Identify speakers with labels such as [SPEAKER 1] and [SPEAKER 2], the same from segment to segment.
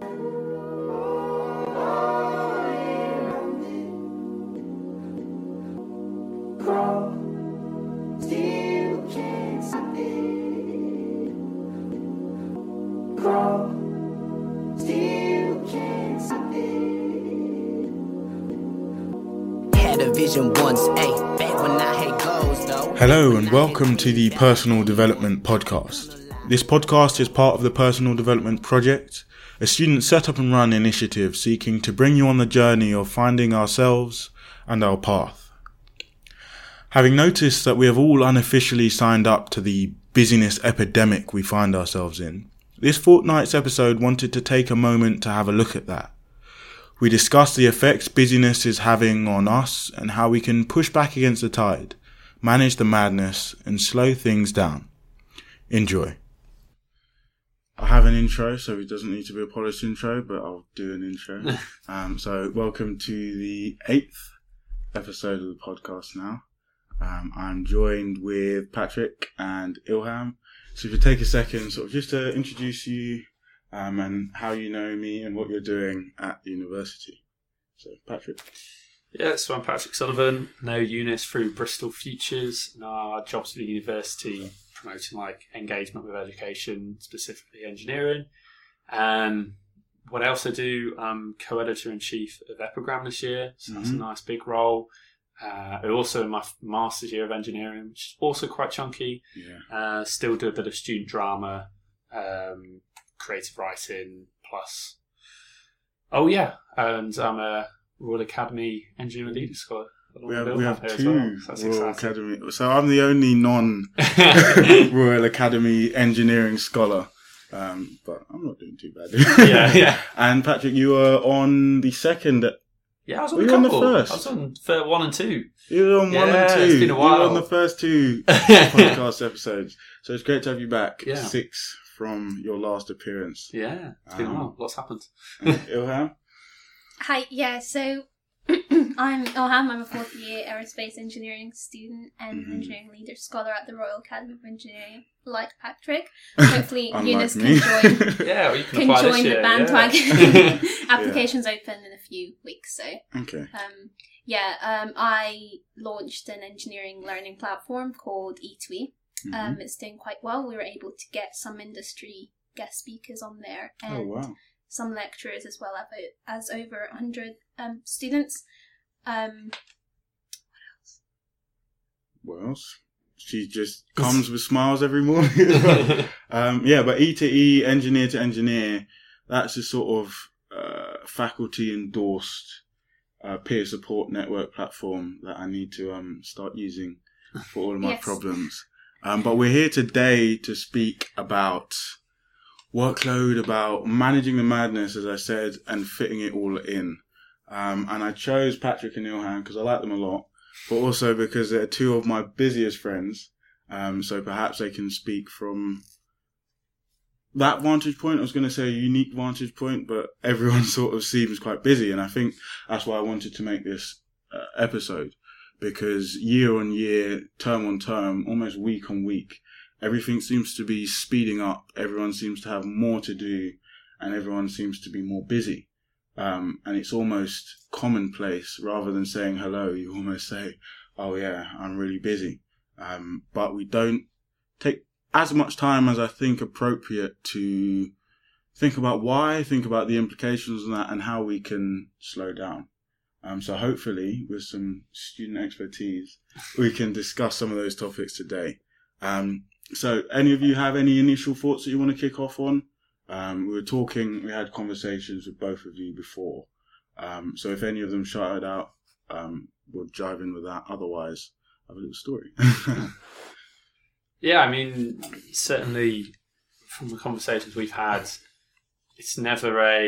[SPEAKER 1] Hello and welcome to the Personal Development Podcast. This podcast is part of the Personal Development Project, a student set up and run initiative seeking to bring you on the journey of finding ourselves and our path. Having noticed that we have all unofficially signed up to the busyness epidemic we find ourselves in, this fortnight's episode wanted to take a moment to have a look at that. We discuss the effects busyness is having on us and how we can push back against the tide, manage the madness, and slow things down. Enjoy. I have an intro, so it doesn't need to be a polished intro, but I'll do an intro. So welcome to the 8th episode of the podcast now. I'm joined with Patrick and Ilham. So if you take a second, sort of just to introduce you, and how you know me and what you're doing at the university. So, Patrick.
[SPEAKER 2] Yeah, so I'm Patrick Sullivan, know Eunice through Bristol Futures and our jobs at the university, promoting engagement with education, specifically engineering. What else I do, I'm co-editor-in-chief of Epigram this year, so that's a nice big role. Also in my master's year of engineering, which is also quite chunky. Yeah. Still do a bit of student drama, creative writing, plus... Oh, yeah, and I'm a Royal Academy Engineering Leader Scholar. We have two Royal Academy...
[SPEAKER 1] So I'm the only non-Royal Academy Engineering Scholar, but I'm not doing too bad.
[SPEAKER 2] Yeah.
[SPEAKER 1] And Patrick, you were on the second...
[SPEAKER 2] Yeah, I was on a couple.
[SPEAKER 1] On the first?
[SPEAKER 2] I was on 1 and 2.
[SPEAKER 1] You were on 1 and 2.
[SPEAKER 2] It's been a while.
[SPEAKER 1] You were on the first 2 podcast episodes. So it's great to have you back. Yeah. 6 from your last appearance.
[SPEAKER 2] Yeah, it's been a while. Lots happened.
[SPEAKER 1] Ilham?
[SPEAKER 3] Hi, yeah, so I'm Ilham. I'm a 4th year aerospace engineering student and engineering leader scholar at the Royal Academy of Engineering, like Patrick. Hopefully Eunice can join,
[SPEAKER 2] yeah, well, can join
[SPEAKER 3] the bandwagon. Yeah. Applications open in a few weeks, so...
[SPEAKER 1] Okay.
[SPEAKER 3] I launched an engineering learning platform called E2E. It's doing quite well. We were able to get some industry guest speakers on there and some lecturers as well as over 100 students.
[SPEAKER 1] What else? She just comes with smiles every morning. But E2E, engineer to engineer, that's a sort of faculty endorsed peer support network platform that I need to start using for all of my problems. But we're here today to speak about workload, about managing the madness, as I said, and fitting it all in. And I chose Patrick and Ilham because I like them a lot, but also because they're 2 of my busiest friends. So perhaps they can speak from that vantage point. I was going to say a unique vantage point, but everyone sort of seems quite busy. And I think that's why I wanted to make this episode. Because year on year, term on term, almost week on week, everything seems to be speeding up. Everyone seems to have more to do and everyone seems to be more busy. And it's almost commonplace. Rather than saying hello, you almost say, oh yeah, I'm really busy. But we don't take as much time as I think appropriate to think about why, think about the implications of that and how we can slow down. So hopefully, with some student expertise, we can discuss some of those topics today. So any of you have any initial thoughts that you want to kick off on? We had conversations with both of you before. So if any of them shouted out, we'll dive in with that. Otherwise, I have a little story.
[SPEAKER 2] Yeah, I mean, certainly from the conversations we've had, it's not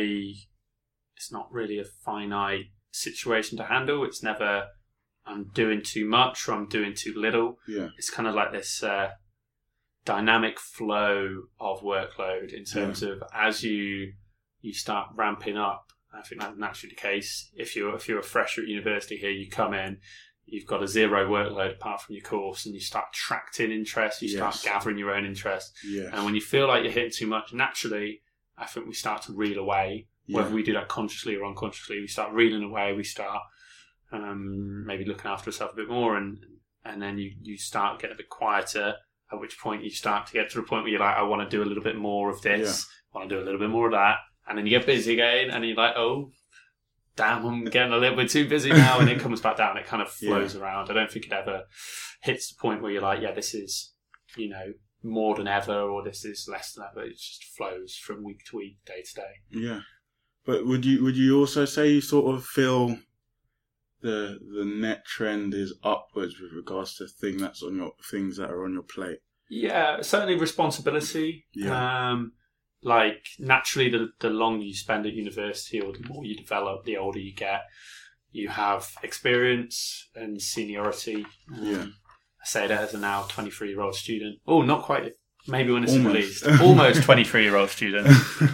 [SPEAKER 2] really a finite situation to handle. It's never I'm doing too much or I'm doing too little. Yeah. It's kind of like this dynamic flow of workload in terms of as you start ramping up. I think that's naturally the case. If you're a fresher at university here, you come in, you've got a zero workload apart from your course, and you start attracting interest, you start gathering your own interest. Yes. And when you feel like you're hitting too much, naturally, I think we start to reel away Whether we do that consciously or unconsciously, we start reeling away, we start maybe looking after ourselves a bit more, and then you start getting a bit quieter, at which point you start to get to the point where you're like, I want to do a little bit more of this, I want to do a little bit more of that, and then you get busy again, and you're like, oh, damn, I'm getting a little bit too busy now, and it comes back down, it kind of flows around. I don't think it ever hits the point where you're like, yeah, this is, more than ever, or this is less than ever. It just flows from week to week, day to day.
[SPEAKER 1] Yeah. But would you also say you sort of feel the net trend is upwards with regards to things that are on your plate?
[SPEAKER 2] Yeah, certainly responsibility.
[SPEAKER 1] Yeah.
[SPEAKER 2] Like naturally, the longer you spend at university, or the more you develop, the older you get. You have experience and seniority. I say that as a now 23-year-old student. Oh, not quite. Maybe when it's released, almost 23-year-old student.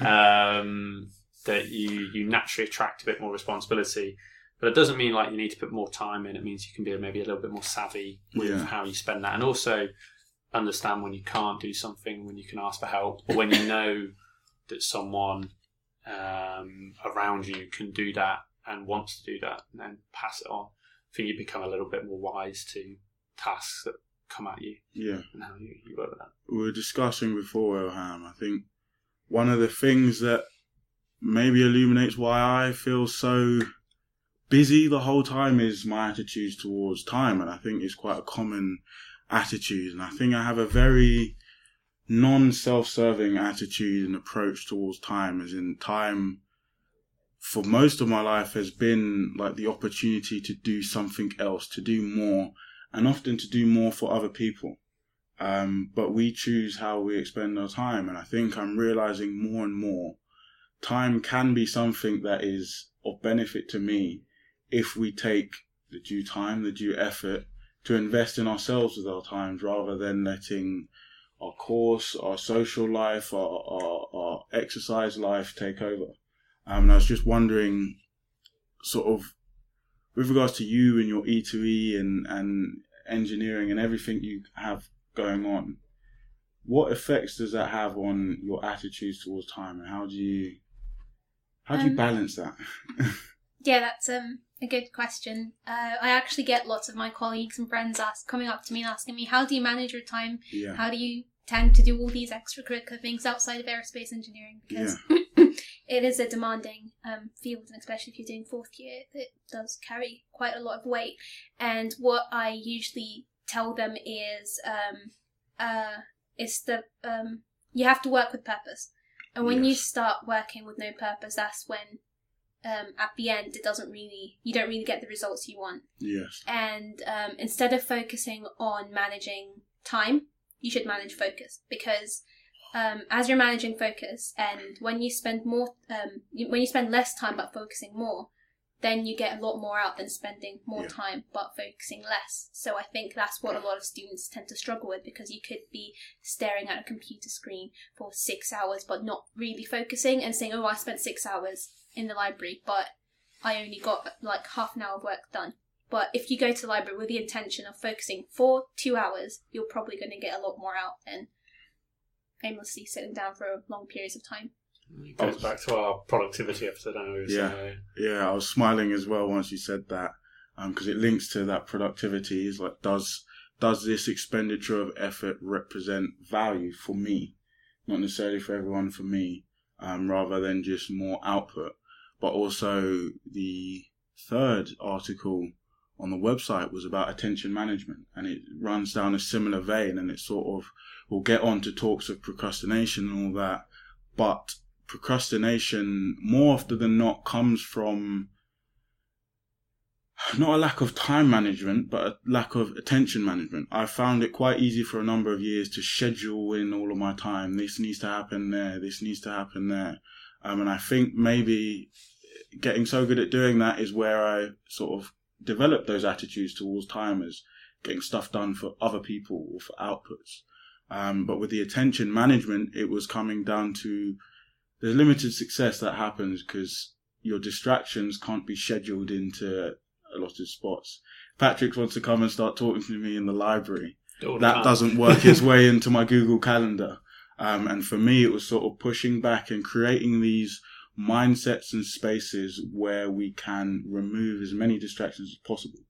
[SPEAKER 2] That you naturally attract a bit more responsibility. But it doesn't mean like you need to put more time in. It means you can be maybe a little bit more savvy with how you spend that, and also understand when you can't do something, when you can ask for help, or when you know that someone around you can do that and wants to do that, and then pass it on. I think you become a little bit more wise to tasks that come at you. Yeah. And how you work with that.
[SPEAKER 1] We were discussing before, Ilham, I think one of the things that maybe illuminates why I feel so busy the whole time is my attitudes towards time, and I think it's quite a common attitude, and I think I have a very non-self-serving attitude and approach towards time, as in time for most of my life has been like the opportunity to do something else, to do more, and often to do more for other people. But we choose how we expend our time, and I think I'm realizing more and more time can be something that is of benefit to me if we take the due time, the due effort to invest in ourselves with our times, rather than letting our course, our social life, our exercise life take over. And I was just wondering, sort of, with regards to you and your E2E and engineering and everything you have going on, what effects does that have on your attitudes towards time, and how do you balance that?
[SPEAKER 3] Yeah, that's a good question. I actually get lots of my colleagues and friends coming up to me and asking me, how do you manage your time?
[SPEAKER 1] Yeah.
[SPEAKER 3] How do you tend to do all these extracurricular things outside of aerospace engineering? Because it is a demanding field, and especially if you're doing fourth year, it does carry quite a lot of weight. And what I usually tell them is you have to work with purpose. And when you start working with no purpose, that's when at the end you don't really get the results you want.
[SPEAKER 1] Yes.
[SPEAKER 3] And instead of focusing on managing time, you should manage focus, because as you're managing focus, and when you spend when you spend less time but focusing more, then you get a lot more out than spending more time but focusing less. So I think that's what a lot of students tend to struggle with, because you could be staring at a computer screen for 6 hours but not really focusing, and saying, oh, I spent 6 hours in the library, but I only got like half an hour of work done. But if you go to the library with the intention of focusing for 2 hours, you're probably going to get a lot more out than aimlessly sitting down for long periods of time.
[SPEAKER 2] It goes back to our productivity episode.
[SPEAKER 1] I was smiling as well once you said that, because it links to that productivity. It's like, does this expenditure of effort represent value for me? Not necessarily for everyone, for me, rather than just more output. But also the third article on the website was about attention management, and it runs down a similar vein, and it sort of will get on to talks of procrastination and all that. But procrastination, more often than not, comes from not a lack of time management, but a lack of attention management. I found it quite easy for a number of years to schedule in all of my time. This needs to happen there. This needs to happen there. And I think maybe getting so good at doing that is where I sort of developed those attitudes towards time, as getting stuff done for other people or for outputs. But with the attention management, it was coming down to there's limited success that happens because your distractions can't be scheduled into allotted spots. Patrick wants to come and start talking to me in the library. That doesn't work its way into my Google Calendar. And for me, it was sort of pushing back and creating these mindsets and spaces where we can remove as many distractions as possible.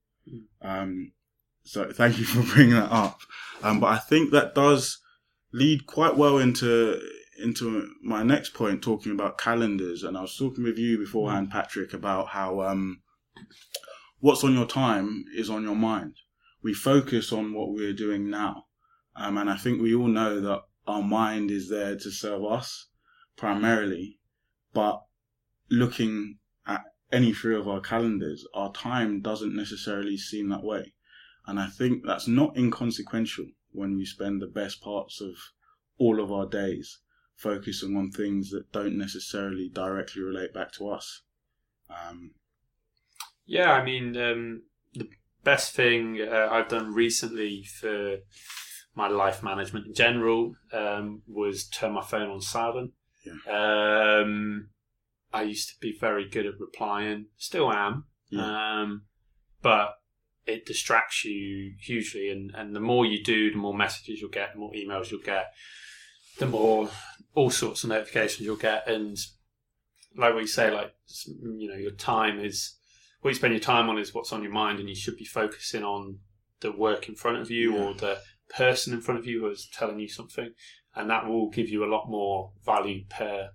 [SPEAKER 1] So thank you for bringing that up. But I think that does lead quite well into my next point, talking about calendars. And I was talking with you beforehand, Patrick, about how what's on your time is on your mind. We focus on what we're doing now. And I think we all know that our mind is there to serve us primarily. But looking at any three of our calendars, our time doesn't necessarily seem that way. And I think that's not inconsequential when we spend the best parts of all of our days focusing on things that don't necessarily directly relate back to us.
[SPEAKER 2] Yeah, I mean, the best thing I've done recently for my life management in general was turn my phone on silent. Yeah. I used to be very good at replying, still am, but it distracts you hugely, and the more you do, the more messages you'll get, the more emails you'll get, the more all sorts of notifications you'll get. And like we say, like, you know, your time is, what you spend your time on is what's on your mind, and you should be focusing on the work in front of you or the person in front of you who is telling you something, and that will give you a lot more value per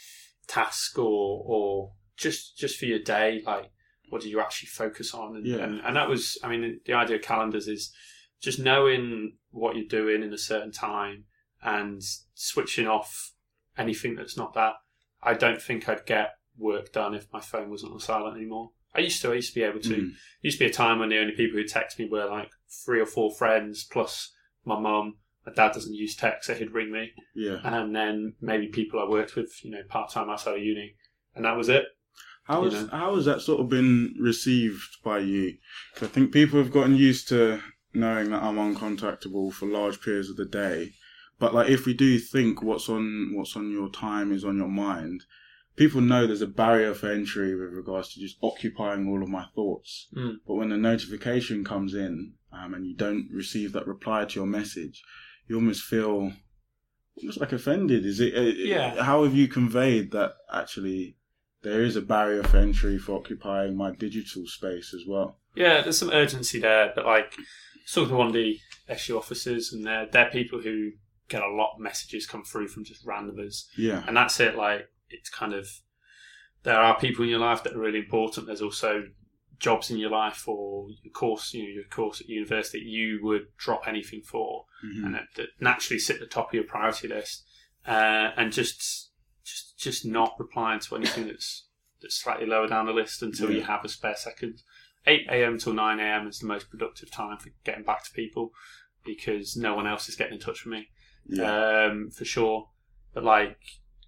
[SPEAKER 2] task or just for your day. Like, what do you actually focus on? And that was, I mean, the idea of calendars is just knowing what you're doing in a certain time and switching off anything that's not that. I don't think I'd get work done if my phone wasn't on silent anymore. I used to be able to. There used to be a time when the only people who text me were like 3 or 4 friends plus my mum. My dad doesn't use text, so he'd ring me. Yeah. And then maybe people I worked with, you know, part-time outside of uni. And that was it. How
[SPEAKER 1] has that sort of been received by you? Because I think people have gotten used to knowing that I'm uncontactable for large periods of the day. But like, if we do think what's on your time is on your mind, people know there's a barrier for entry with regards to just occupying all of my thoughts. But when the notification comes in and you don't receive that reply to your message, you almost feel almost like offended. Is it? How have you conveyed that actually there is a barrier for entry for occupying my digital space as well?
[SPEAKER 2] Yeah, there's some urgency there, but like, talking to one of the SU officers, and they're people who get a lot of messages come through from just randomers. Yeah. And that's it. Like, it's kind of, there are people in your life that are really important. There's also jobs in your life or your course at university you would drop anything for, and that naturally sit at the top of your priority list, and just not replying to anything that's slightly lower down the list until you have a spare second. 8 a.m. till 9 a.m. is the most productive time for getting back to people, because no one else is getting in touch with me. For sure. But like,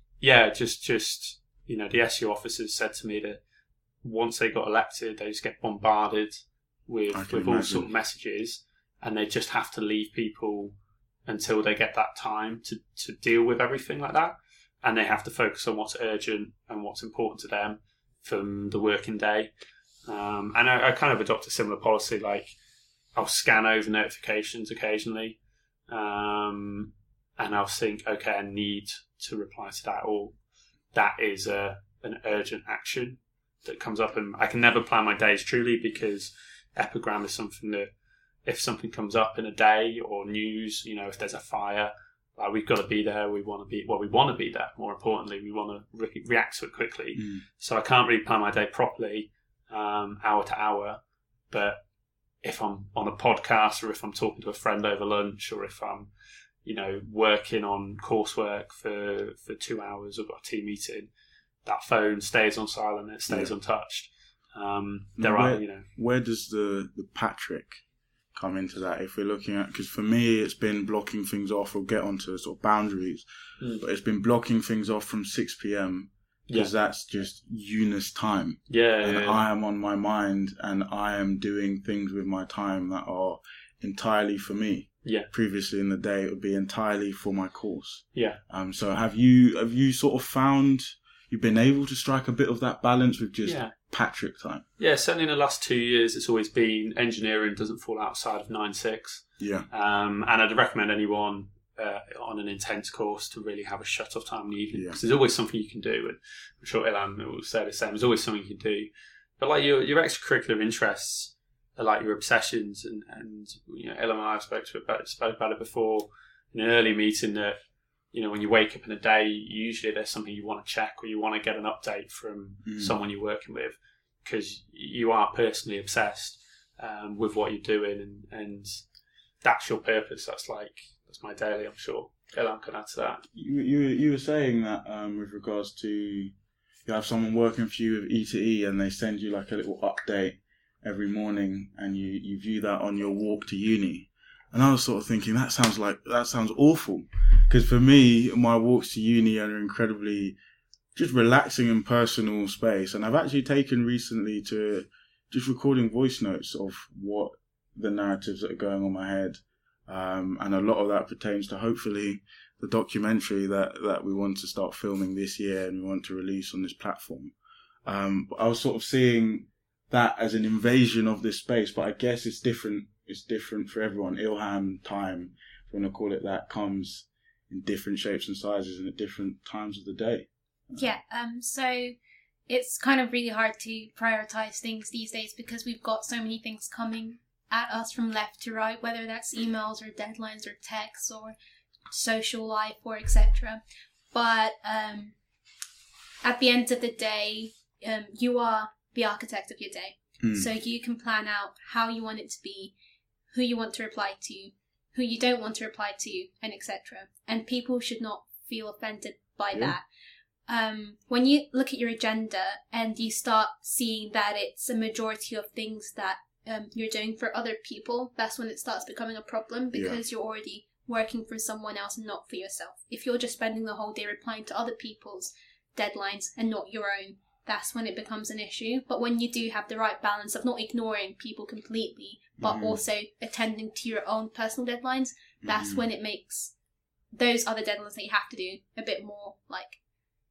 [SPEAKER 2] just you know, the SU officers said to me that once they got elected, they just get bombarded with all sort of messages, and they just have to leave people until they get that time to deal with everything like that, and they have to focus on what's urgent and what's important to them from the working day. And I kind of adopt a similar policy. Like, I'll scan over notifications occasionally, and I'll think, okay, I need to reply to that, or that is an urgent action that comes up. And I can never plan my days truly, because epigram is something that, if something comes up in a day or news, you know, if there's a fire, we've got to be there. We want to be there. More importantly, we want to react to it quickly. So I can't really plan my day properly, hour to hour. But if I'm on a podcast, or if I'm talking to a friend over lunch, or if I'm, you know, working on coursework for 2 hours, I've got a team meeting, that phone stays on silent, it stays untouched.
[SPEAKER 1] Where does the Patrick come into that? If we're looking at, because for me, it's been blocking things off. We'll get onto sort of boundaries, but it's been blocking things off from 6 p.m. because that's just Eunice time. I am on my mind, and I am doing things with my time that are entirely for me. Previously in the day, it would be entirely for my course. So have you sort of found you've been able to strike a bit of that balance with just Patrick time? Yeah,
[SPEAKER 2] certainly in the last 2 years, it's always been engineering doesn't fall outside of 9-6. And I'd recommend anyone on an intense course to really have a shut-off time in the evening, because there's always something you can do, and I'm sure Ilham will say the same. There's always something you can do, but like your extracurricular interests are like your obsessions, and Ilham and I have spoke about it before in an early meeting, that when you wake up in a day, usually there's something you want to check, or you want to get an update from someone you're working with, because you are personally obsessed with what you're doing, and that's your purpose. That's my daily, I'm sure. Ilham can add to that.
[SPEAKER 1] You were saying that with regards to, you have someone working for you with E2E and they send you like a little update every morning, and you view that on your walk to uni. And I was sort of thinking, that sounds awful. Because for me, my walks to uni are incredibly just relaxing and personal space. And I've actually taken recently to just recording voice notes of what the narratives that are going on in my head. And a lot of that pertains to hopefully the documentary that we want to start filming this year and we want to release on this platform. But I was sort of seeing that as an invasion of this space, but I guess it's different. It's different for everyone. Ilham time, if you want to call it that, comes in different shapes and sizes and at different times of the day.
[SPEAKER 3] Yeah. So it's kind of really hard to prioritize things these days, because we've got so many things coming at us from left to right, whether that's emails or deadlines or texts or social life or etc. But at the end of the day, you are the architect of your day. So you can plan out how you want it to be, who you want to reply to, who you don't want to reply to, and etc. And people should not feel offended by that. When you look at your agenda and you start seeing that it's a majority of things that you're doing for other people, that's when it starts becoming a problem, because you're already working for someone else and not for yourself. If you're just spending the whole day replying to other people's deadlines and not your own, that's when it becomes an issue. But when you do have the right balance of not ignoring people completely, but also attending to your own personal deadlines, that's when it makes those other deadlines that you have to do a bit more like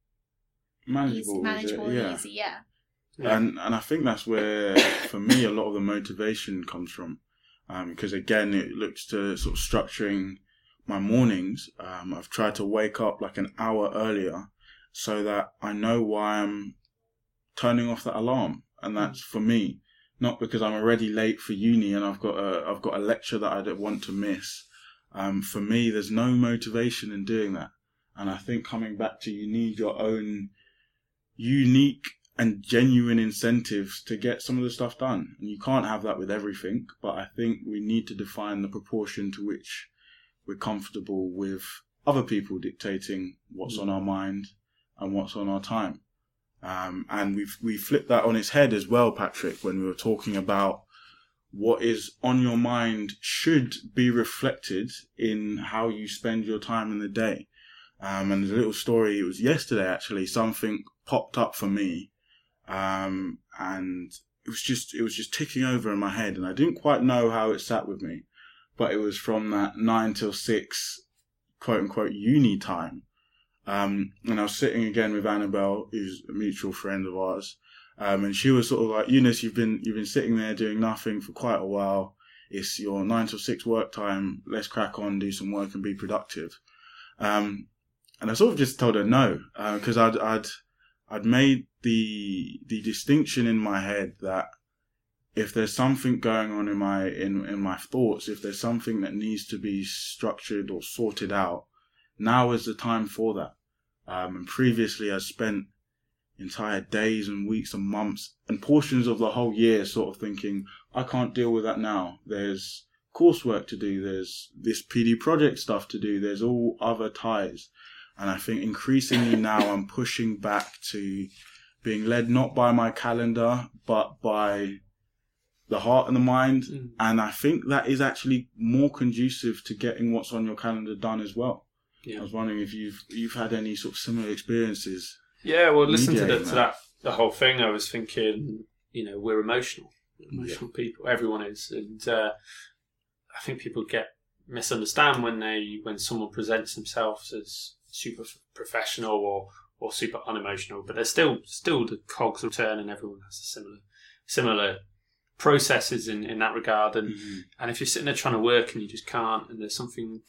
[SPEAKER 3] manageable and easy.
[SPEAKER 1] And I think that's where, for me, a lot of the motivation comes from. Because again, it looks to sort of structuring my mornings. I've tried to wake up like an hour earlier so that I know why I'm turning off that alarm. And that's for me, not because I'm already late for uni and I've got a lecture that I don't want to miss. For me, there's no motivation in doing that. And I think coming back to, you need your own unique and genuine incentives to get some of the stuff done. And you can't have that with everything, but I think we need to define the proportion to which we're comfortable with other people dictating what's on our mind and what's on our time. And we flipped that on its head as well, Patrick, when we were talking about what is on your mind should be reflected in how you spend your time in the day. And there's a little story, it was yesterday actually, something popped up for me. And it was just ticking over in my head, and I didn't quite know how it sat with me, but it was from that 9 till 6 quote unquote uni time. And I was sitting again with Annabelle, who's a mutual friend of ours. And she was sort of like, Eunice, you've been sitting there doing nothing for quite a while. It's your 9 till 6 work time. Let's crack on, do some work and be productive. And I sort of just told her no, because I'd made the distinction in my head that if there's something going on in my thoughts, if there's something that needs to be structured or sorted out, now is the time for that. And previously I spent entire days and weeks and months and portions of the whole year sort of thinking, I can't deal with that now. There's coursework to do. There's this PD project stuff to do. There's all other ties. And I think increasingly now I'm pushing back to being led not by my calendar, but by the heart and the mind. And I think that is actually more conducive to getting what's on your calendar done as well. I was wondering if you've had any sort of similar experiences.
[SPEAKER 2] Yeah, well, listen to that the whole thing. I was thinking, we're emotional people. Everyone is, and I think people misunderstand when someone presents themselves as super professional or super unemotional, but there's still the cogs will turn, and everyone has a similar processes in that regard, and if you're sitting there trying to work and you just can't, and there's something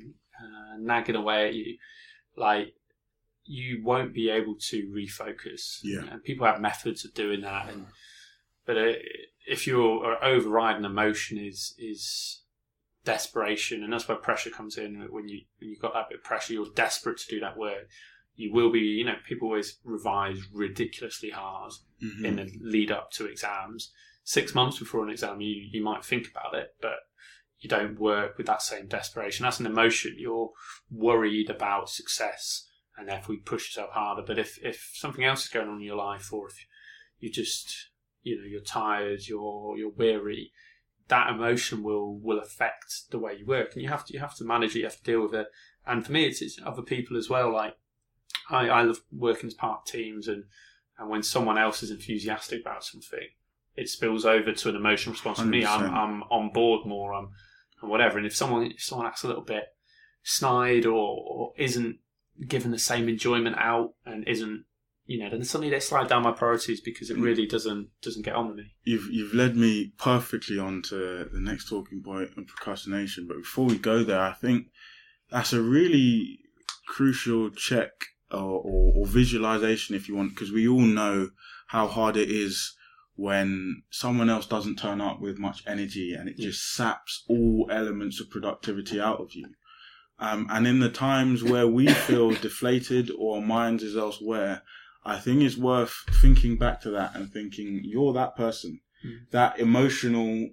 [SPEAKER 2] nagging away at you, like, you won't be able to refocus. And people have methods of doing that, but if your overriding emotion is desperation, and that's where pressure comes in. When you've got that bit of pressure, you're desperate to do that work. You will be, people always revise ridiculously hard in the lead up to exams. 6 months before an exam, you might think about it, but you don't work with that same desperation. That's an emotion. You're worried about success, and therefore you push yourself harder. But if something else is going on in your life, or if you just, you're tired, you're weary, that emotion will affect the way you work, and you have to manage it. You have to deal with it. And for me, it's other people as well. Like, I love working as part of teams, and when someone else is enthusiastic about something, it spills over to an emotional response from me. I'm on board more, and whatever. And if someone acts a little bit snide or isn't given the same enjoyment out, and isn't, then suddenly they slide down my priorities, because it really doesn't get on with me.
[SPEAKER 1] You've led me perfectly on to the next talking point on procrastination. But before we go there, I think that's a really crucial check or visualization, if you want, because we all know how hard it is when someone else doesn't turn up with much energy, and it just saps all elements of productivity out of you. And in the times where we feel deflated or our minds is elsewhere, I think it's worth thinking back to that and thinking, you're that person. That emotional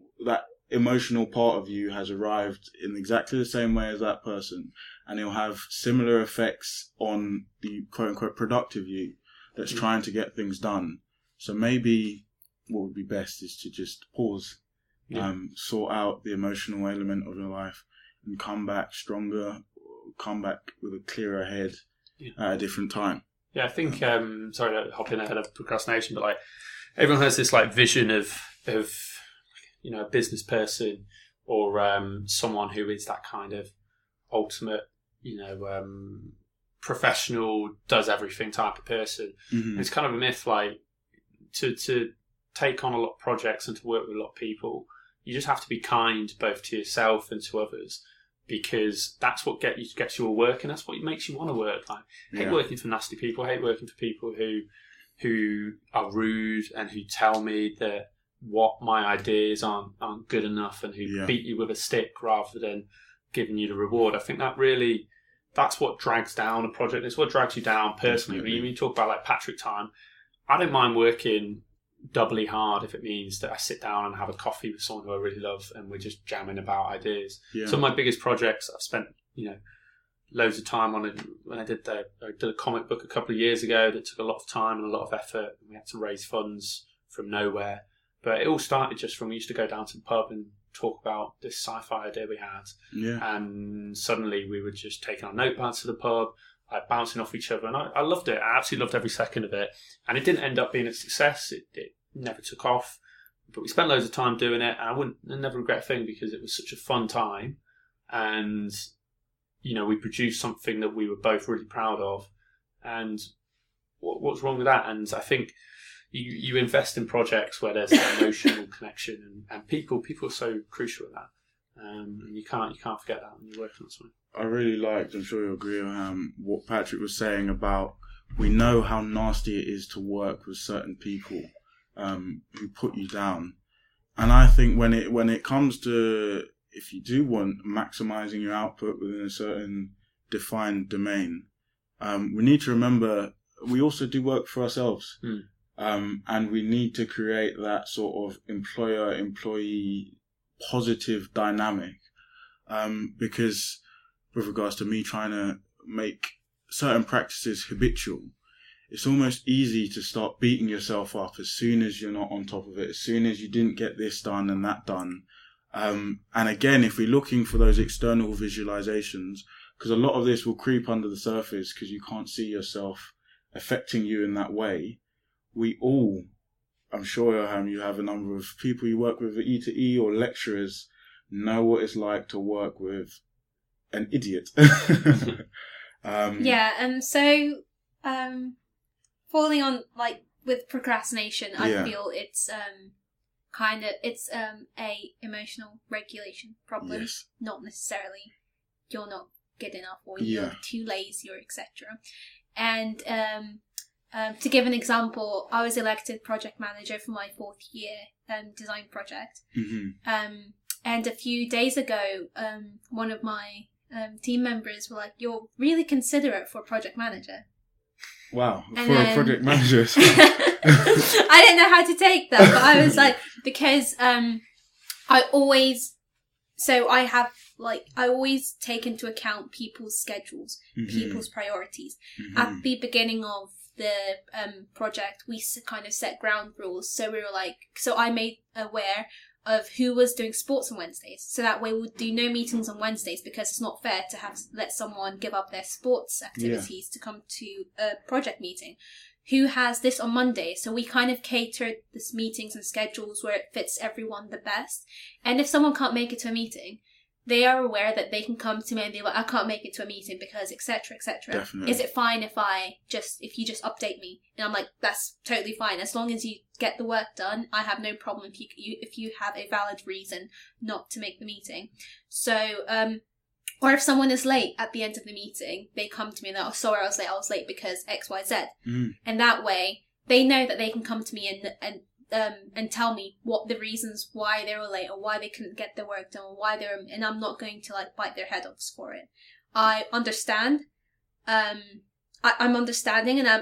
[SPEAKER 1] part of you has arrived in exactly the same way as that person, and it'll have similar effects on the quote-unquote productive you that's trying to get things done. So maybe what would be best is to just pause, sort out the emotional element of your life, and come back stronger, come back with a clearer head at a different time.
[SPEAKER 2] Yeah, I think, sorry to hop in ahead of procrastination, but like, everyone has this like vision of a business person, or someone who is that kind of ultimate, professional, does everything type of person. It's kind of a myth, like, to take on a lot of projects and to work with a lot of people, you just have to be kind both to yourself and to others, because that's what gets your work, and that's what makes you want to work. Like, hate working for nasty people, hate working for people who are rude and who tell me that what my ideas aren't good enough, and who beat you with a stick rather than giving you the reward. I think that's what drags down a project. It's what drags you down personally. When you talk about like Patrick time, I don't mind working doubly hard if it means that I sit down and have a coffee with someone who I really love, and we're just jamming about ideas. Some of my biggest projects I've spent, loads of time on it. When I did a comic book a couple of years ago that took a lot of time and a lot of effort, and we had to raise funds from nowhere. But it all started just from, we used to go down to the pub and talk about this sci-fi idea we had. And suddenly we were just taking our notepads to the pub, like bouncing off each other, and I loved it. I absolutely loved every second of it. And it didn't end up being a success. It never took off, but we spent loads of time doing it, and I never regret a thing, because it was such a fun time, and we produced something that we were both really proud of. And what's wrong with that? And I think you invest in projects where there's an emotional connection, and people are so crucial with that. And you can't forget that when you're working on something.
[SPEAKER 1] I really liked, I'm sure you'll agree, what Patrick was saying about, we know how nasty it is to work with certain people who put you down. And I think when it comes to, if you do want maximizing your output within a certain defined domain, we need to remember we also do work for ourselves. And we need to create that sort of employer-employee positive dynamic, because with regards to me trying to make certain practices habitual, it's almost easy to start beating yourself up as soon as you're not on top of it, as soon as you didn't get this done and that done. And again, if we're looking for those external visualizations, because a lot of this will creep under the surface because you can't see yourself affecting you in that way. We all, I'm sure you have a number of people you work with at E2E or lecturers, know what it's like to work with an idiot.
[SPEAKER 3] So falling on, like, with procrastination, I feel it's it's a emotional regulation problem.
[SPEAKER 1] Yes.
[SPEAKER 3] Not necessarily you're not good enough or you're too lazy or etc. And to give an example, I was elected project manager for my 4th year design project. And a few days ago, one of my team members were like, "You're really considerate for a project manager."
[SPEAKER 1] Wow, and for a project manager.
[SPEAKER 3] I didn't know how to take that, but I was like, because I always take into account people's schedules, people's priorities. At the beginning of the project, we kind of set ground rules. So we were like, so I made aware of who was doing sports on Wednesdays. So that way we'll do no meetings on Wednesdays, because it's not fair to let someone give up their sports activities to come to a project meeting. Who has this on Monday? So we kind of catered this meetings and schedules where it fits everyone the best. And if someone can't make it to a meeting, they are aware that they can come to me and be like, "I can't make it to a meeting because etc. etc. Is it fine if you just update me?" And I'm like, "That's totally fine. As long as you get the work done, I have no problem if you have a valid reason not to make the meeting." So, or if someone is late at the end of the meeting, they come to me and they're, "Oh, sorry, I was late because X, Y, Z." And that way they know that they can come to me and tell me what the reasons why they were late or why they couldn't get their work done or and I'm not going to bite their head off for it. I understand. I'm understanding, and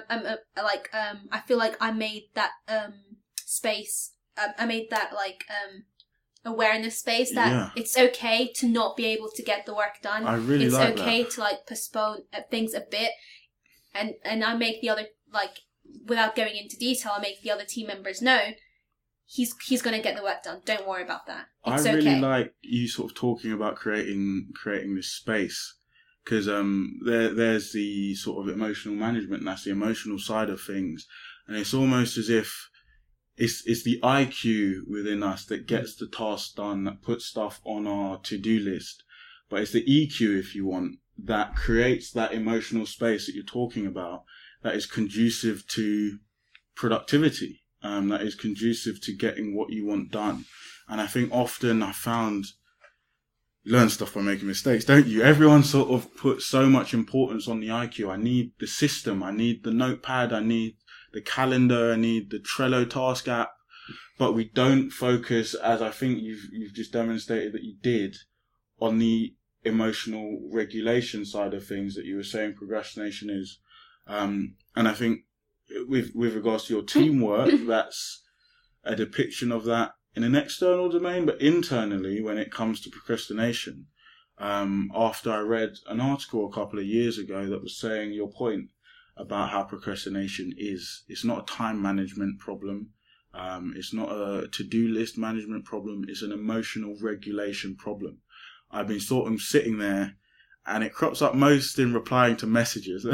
[SPEAKER 3] I feel like I made that space. I made that awareness space that it's okay to not be able to get the work done.
[SPEAKER 1] I really
[SPEAKER 3] it's
[SPEAKER 1] like
[SPEAKER 3] okay
[SPEAKER 1] that.
[SPEAKER 3] to postpone things a bit, and I make the other without going into detail, I make the other team members know he's going to get the work done. Don't worry about that. It's
[SPEAKER 1] I really
[SPEAKER 3] okay.
[SPEAKER 1] like you sort of talking about creating this space, because there's the sort of emotional management, and that's the emotional side of things, and it's almost as if it's the IQ within us that gets the task done, that puts stuff on our to-do list, but it's the EQ, if you want, that creates that emotional space that you're talking about, that is conducive to productivity, that is conducive to getting what you want done. And I think often I found, you learn stuff by making mistakes, don't you? Everyone sort of puts so much importance on the IQ. I need the system, I need the notepad, I need the calendar, I need the Trello task app, but we don't focus, as I think you've just demonstrated that you did, on the emotional regulation side of things that you were saying procrastination is. And I think with regards to your teamwork, that's a depiction of that in an external domain, but internally, when it comes to procrastination, after I read an article a couple of years ago that was saying your point about how procrastination it's not a time management problem, it's not a to-do list management problem, it's an emotional regulation problem. I've been sort of sitting there, and it crops up most in replying to messages.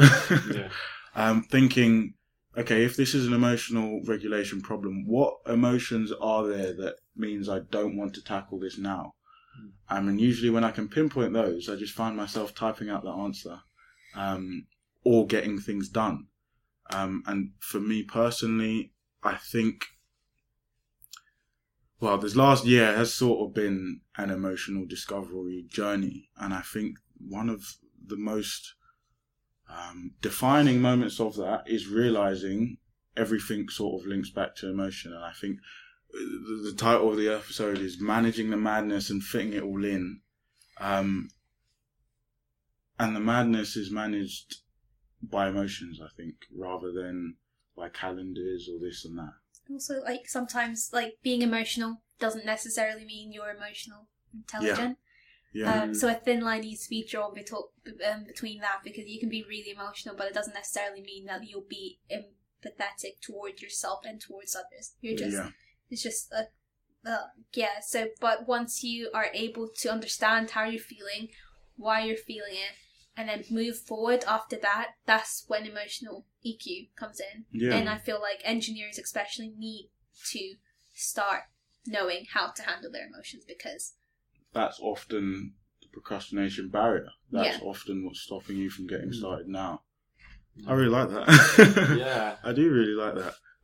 [SPEAKER 1] Thinking, okay, if this is an emotional regulation problem, what emotions are there that means I don't want to tackle this now? And usually when I can pinpoint those, I just find myself typing out the answer, or getting things done. And for me personally, I think, well, this last year has sort of been an emotional discovery journey. And I think one of the most defining moments of that is realizing everything sort of links back to emotion. And I think the title of the episode is Managing the Madness and Fitting It All In. And the madness is managed by emotions, I think, rather than by calendars or this and that.
[SPEAKER 3] Also, sometimes, being emotional doesn't necessarily mean you're emotional intelligent.
[SPEAKER 1] Yeah.
[SPEAKER 3] So a thin line needs to be drawn between that, because you can be really emotional, but it doesn't necessarily mean that you'll be empathetic towards yourself and towards others. It's just So, but once you are able to understand how you're feeling, why you're feeling it, and then move forward after that, that's when emotional EQ comes in. Yeah. And I feel like engineers especially need to start knowing how to handle their emotions, because
[SPEAKER 1] that's often the procrastination barrier. That's often what's stopping you from getting started now. I really like that.
[SPEAKER 2] Yeah.
[SPEAKER 1] I do really like that.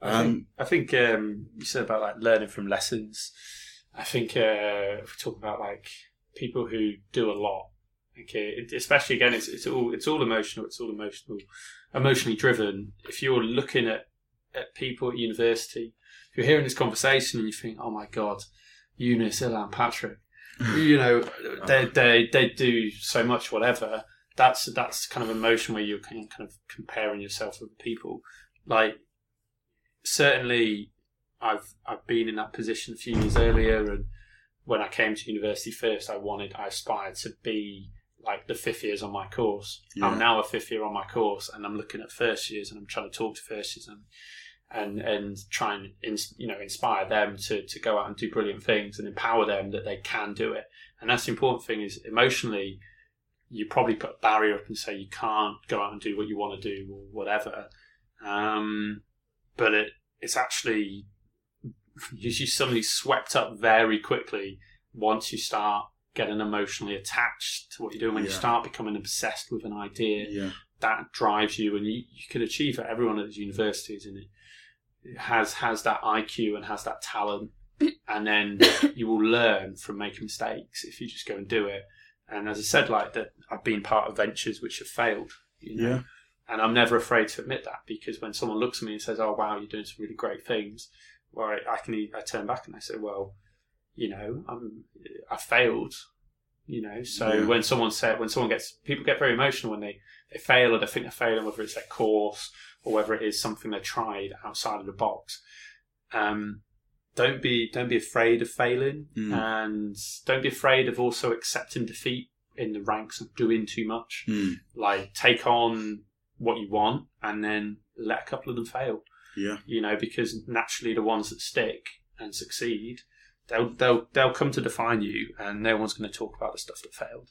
[SPEAKER 2] I think you said about like learning from lessons. I think if we talk about like people who do a lot, okay, especially again, it's all emotional. It's all emotionally driven. If you're looking at people at university, if you're hearing this conversation and you think, oh my God, Eunice, Ilan, Patrick, you know, they do so much, whatever. That's kind of emotion where you're kind of comparing yourself with people. Like, certainly, I've been in that position a few years earlier, and when I came to university first, I aspired to be like the 5th years on my course. Yeah. I'm now a 5th year on my course, and I'm looking at first years, and I'm trying to talk to first years and try and inspire them to go out and do brilliant things and empower them that they can do it. And that's the important thing, is emotionally, you probably put a barrier up and say you can't go out and do what you want to do or whatever. But it's actually, you suddenly swept up very quickly once you start getting emotionally attached to what you're doing. When you start becoming obsessed with an idea, that drives you, and you can achieve at every one of these universities, and it has that IQ and has that talent, and then you will learn from making mistakes if you just go and do it. And as I said, like that, I've been part of ventures which have failed, you know? And I'm never afraid to admit that, because when someone looks at me and says, "Oh wow, you're doing some really great things," well, I turn back and I say, "Well, you know, I failed." You know, so when people get very emotional when they fail, or they think they're failing, whether it's their course or whether it is something they tried outside of the box. Don't be afraid of failing, and don't be afraid of also accepting defeat in the ranks of doing too much. Like, take on what you want and then let a couple of them fail. Yeah, you know, because naturally the ones that stick and succeed, they'll come to define you, and no one's going to talk about the stuff that failed.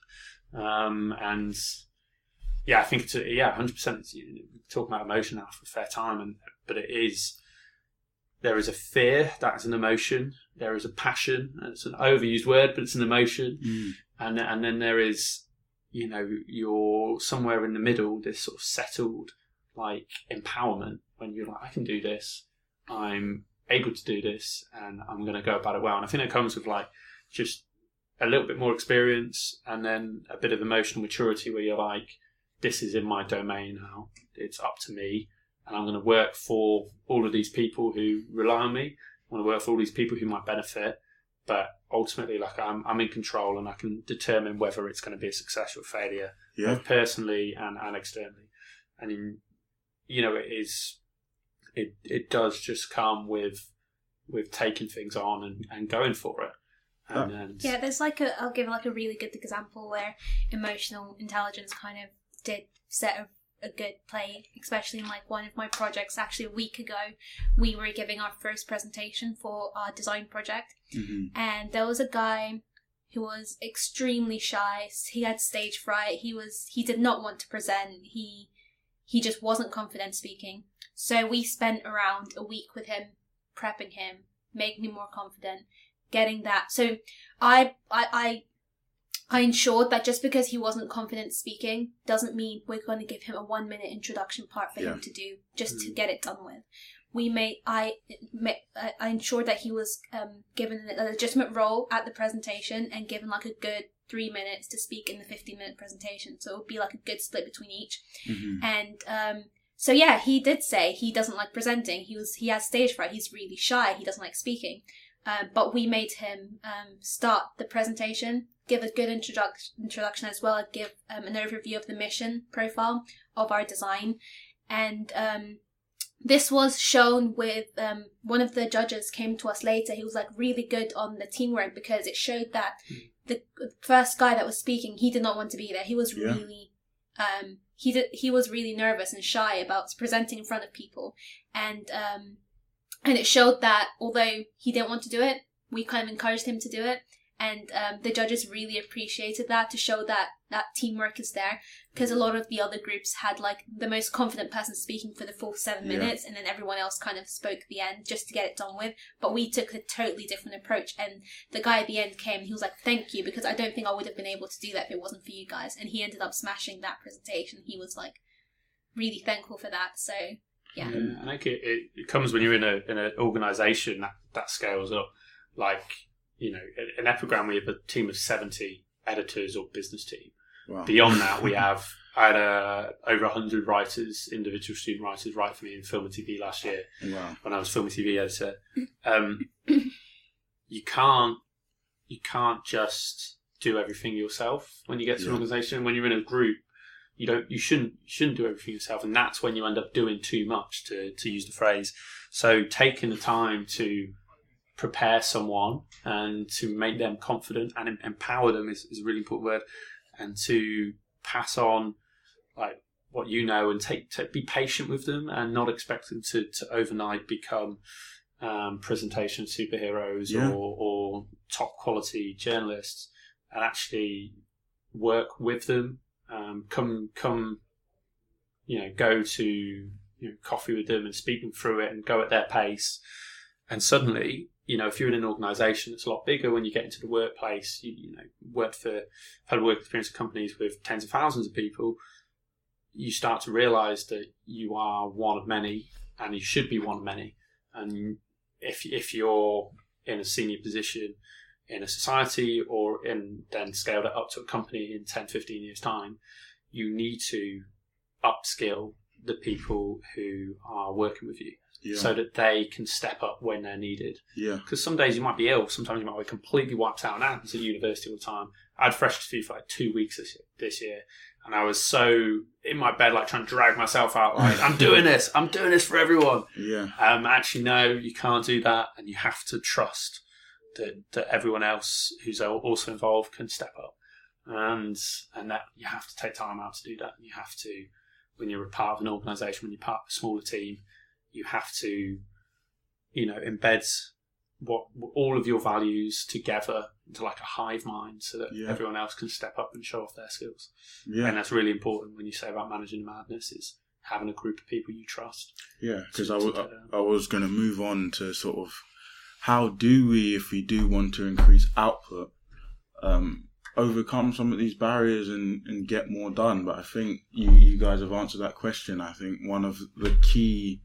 [SPEAKER 2] And yeah, I think it's 100%. Talking about emotion now for a fair time, but it is. There is a fear, that's an emotion. There is a passion, and it's an overused word, but it's an emotion. And then there is, you know, you're somewhere in the middle, this sort of settled, like, empowerment, when you're like, I can do this, I'm able to do this, and I'm going to go about it well. And I think it comes with, like, just a little bit more experience, and then a bit of emotional maturity, where you're like, this is in my domain now, it's up to me. And I'm going to work for all of these people who rely on me. I want to work for all these people who might benefit. But ultimately, like, I'm in control, and I can determine whether it's going to be a success or a failure, both personally and externally. And you know, it does just come with taking things on and going for it.
[SPEAKER 3] Yeah, there's I'll give like a really good example where emotional intelligence kind of did set a good play, especially in like one of my projects. Actually, a week ago, we were giving our first presentation for our design project, and there was a guy who was extremely shy. He had stage fright. He did not want to present. He just wasn't confident speaking. So we spent around a week with him, prepping him, making him more confident, getting that. So I ensured that just because he wasn't confident speaking doesn't mean we're going to give him a 1-minute introduction part for him to do just to get it done with. I ensured that he was given a legitimate role at the presentation and given like a good 3 minutes to speak in the 15-minute presentation. So it would be like a good split between each. And so yeah, he did say he doesn't like presenting. He has stage fright. He's really shy. He doesn't like speaking. But we made him start the presentation, give a good introduction as well, give an overview of the mission profile of our design. And this was shown with one of the judges came to us later. He was like really good on the teamwork, because it showed that the first guy that was speaking, he did not want to be there. He was really he was really nervous and shy about presenting in front of people. And it showed that although he didn't want to do it, we kind of encouraged him to do it. And the judges really appreciated that, to show that teamwork is there. Because a lot of the other groups had like the most confident person speaking for the full 7 minutes, and then everyone else kind of spoke at the end just to get it done with. But we took a totally different approach. And the guy at the end came and he was like, thank you, because I don't think I would have been able to do that if it wasn't for you guys. And he ended up smashing that presentation. He was like really thankful for that. So Yeah.
[SPEAKER 2] I think it comes when you're in an organisation that scales up. Like, in Epigram we have a team of 70 editors or business team.
[SPEAKER 1] Wow.
[SPEAKER 2] Beyond that, I had over 100 writers, individual student writers, write for me in film and TV last year.
[SPEAKER 1] Wow.
[SPEAKER 2] When I was film and TV editor. You can't just do everything yourself when you get to an organisation. When you're in a group, you shouldn't do everything yourself, and that's when you end up doing too much, to use the phrase. So taking the time to prepare someone and to make them confident and empower them is a really important word, and to pass on like what you know, and be patient with them and not expect them to overnight become presentation superheroes or top quality journalists, and actually work with them. Go to coffee with them and speak them through it and go at their pace. And suddenly, if you're in an organisation that's a lot bigger, when you get into the workplace, I've had work experience at companies with tens of thousands of people, you start to realise that you are one of many, and you should be one of many. And if you're in a senior position in a society then scaled it up to a company in 10, 15 years' time, you need to upskill the people who are working with you so that they can step up when they're needed. Yeah. Because some days you might be ill, sometimes you might be completely wiped out, and that happens at university all the time. I had fresh to for like 2 weeks this year, and I was so in my bed, like trying to drag myself out, like, I'm doing this for everyone. Yeah. Actually, no, you can't do that, and you have to trust that everyone else who's also involved can step up, and that you have to take time out to do that. You have to, when you're a part of an organisation, when you're part of a smaller team, you have to, embed all of your values together into like a hive mind, so that everyone else can step up and show off their skills. Yeah. And that's really important when you say about managing madness, is having a group of people you trust. Yeah,
[SPEAKER 1] because I was going to move on to sort of, how do we, if we do want to increase output, overcome some of these barriers and get more done? But I think you guys have answered that question. I think one of the key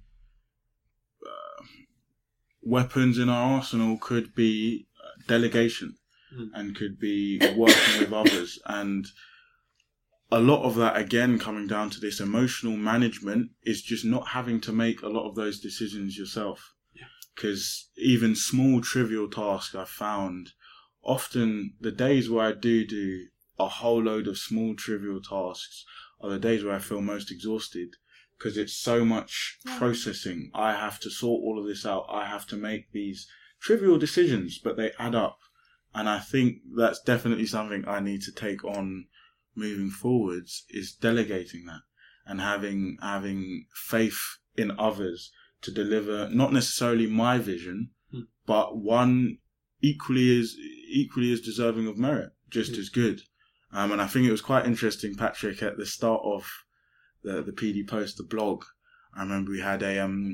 [SPEAKER 1] weapons in our arsenal could be delegation, and could be working with others. And a lot of that, again, coming down to this emotional management, is just not having to make a lot of those decisions yourself. Because even small trivial tasks, I've found often the days where I do a whole load of small trivial tasks are the days where I feel most exhausted, because it's so much processing. I have to sort all of this out. I have to make these trivial decisions, but they add up. And I think that's definitely something I need to take on moving forwards, is delegating that and having faith in others to deliver not necessarily my vision, but one equally as deserving of merit, just as good. And I think it was quite interesting, Patrick, at the start of the PD Post, the blog. I remember we had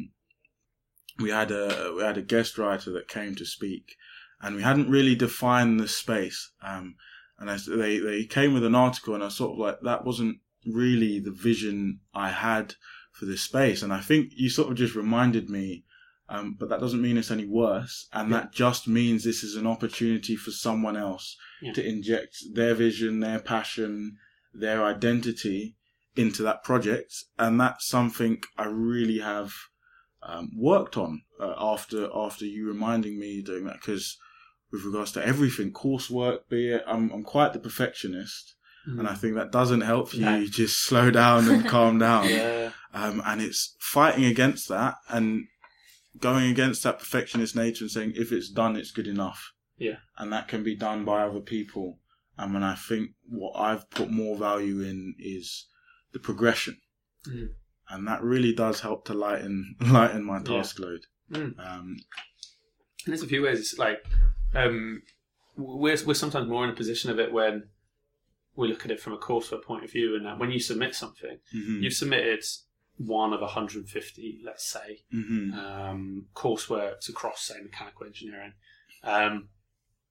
[SPEAKER 1] a guest writer that came to speak, and we hadn't really defined the space. And they came with an article, and I sort of like, that wasn't really the vision I had for this space. And I think you sort of just reminded me, but that doesn't mean it's any worse. And that just means this is an opportunity for someone else to inject their vision, their passion, their identity into that project. And that's something I really have worked on after you reminding me doing that. Because with regards to everything, coursework, be it, I'm quite the perfectionist. And I think that doesn't help you just slow down and calm down. And it's fighting against that and going against that perfectionist nature and saying, if it's done, it's good enough. Yeah. And that can be done by other people. And I think what I've put more value in is the progression. And that really does help to lighten my task load.
[SPEAKER 2] And there's a few ways. It's like, we're sometimes more in a position of it when we look at it from a coursework point of view, and when you submit something, you've submitted one of 150, let's say, courseworks across, say, mechanical engineering.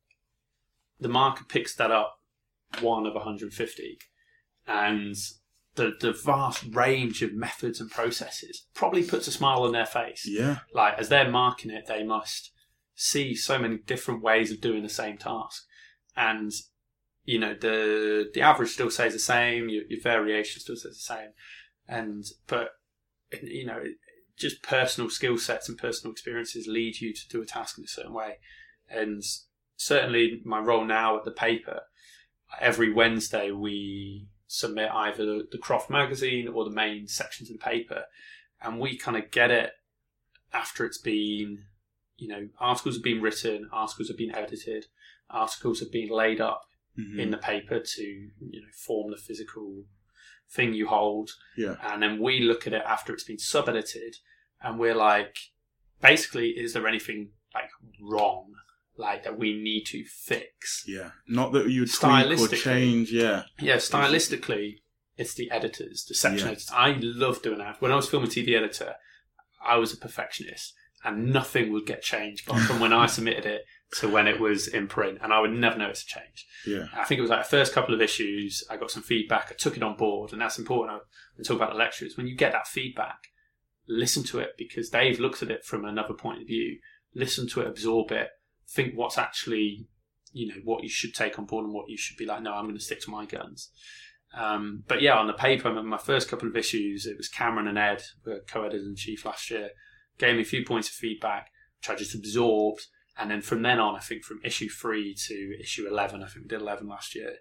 [SPEAKER 2] The marker picks that up, one of 150, and the vast range of methods and processes probably puts a smile on their face.
[SPEAKER 1] Yeah.
[SPEAKER 2] Like, as they're marking it, they must see so many different ways of doing the same task. And, you know, the average still stays the same, your variation still stays the same. But, you know, just personal skill sets and personal experiences lead you to do a task in a certain way. And certainly my role now at the paper, every Wednesday we submit either the Croft magazine or the main sections of the paper, and we kind of get it after it's been, you know, articles have been written, articles have been edited, articles have been laid up in the paper to, you know, form the physical thing you hold.
[SPEAKER 1] Yeah.
[SPEAKER 2] And then we look at it after it's been sub-edited, and we're like, basically, is there anything like wrong, like that we need to fix?
[SPEAKER 1] Yeah. Not that you tweak or change. Yeah.
[SPEAKER 2] Yeah. Stylistically, it's the editors, the section editors. I love doing that. When I was filming TV editor, I was a perfectionist, and nothing would get changed from when I submitted it to when it was in print, and I would never notice a change.
[SPEAKER 1] Yeah.
[SPEAKER 2] I think it was like the first couple of issues, I got some feedback, I took it on board, and that's important. I talk about the lectures. When you get that feedback, listen to it, because they've looked at it from another point of view. Listen to it, absorb it, think what's actually, you know, what you should take on board and what you should be like, no, I'm going to stick to my guns. But yeah, on the paper, I remember my first couple of issues, it was Cameron and Ed, who were co-editors-in-chief last year, gave me a few points of feedback, which I just absorbed. And then from then on, I think from issue 3 to issue 11, I think we did 11 last year,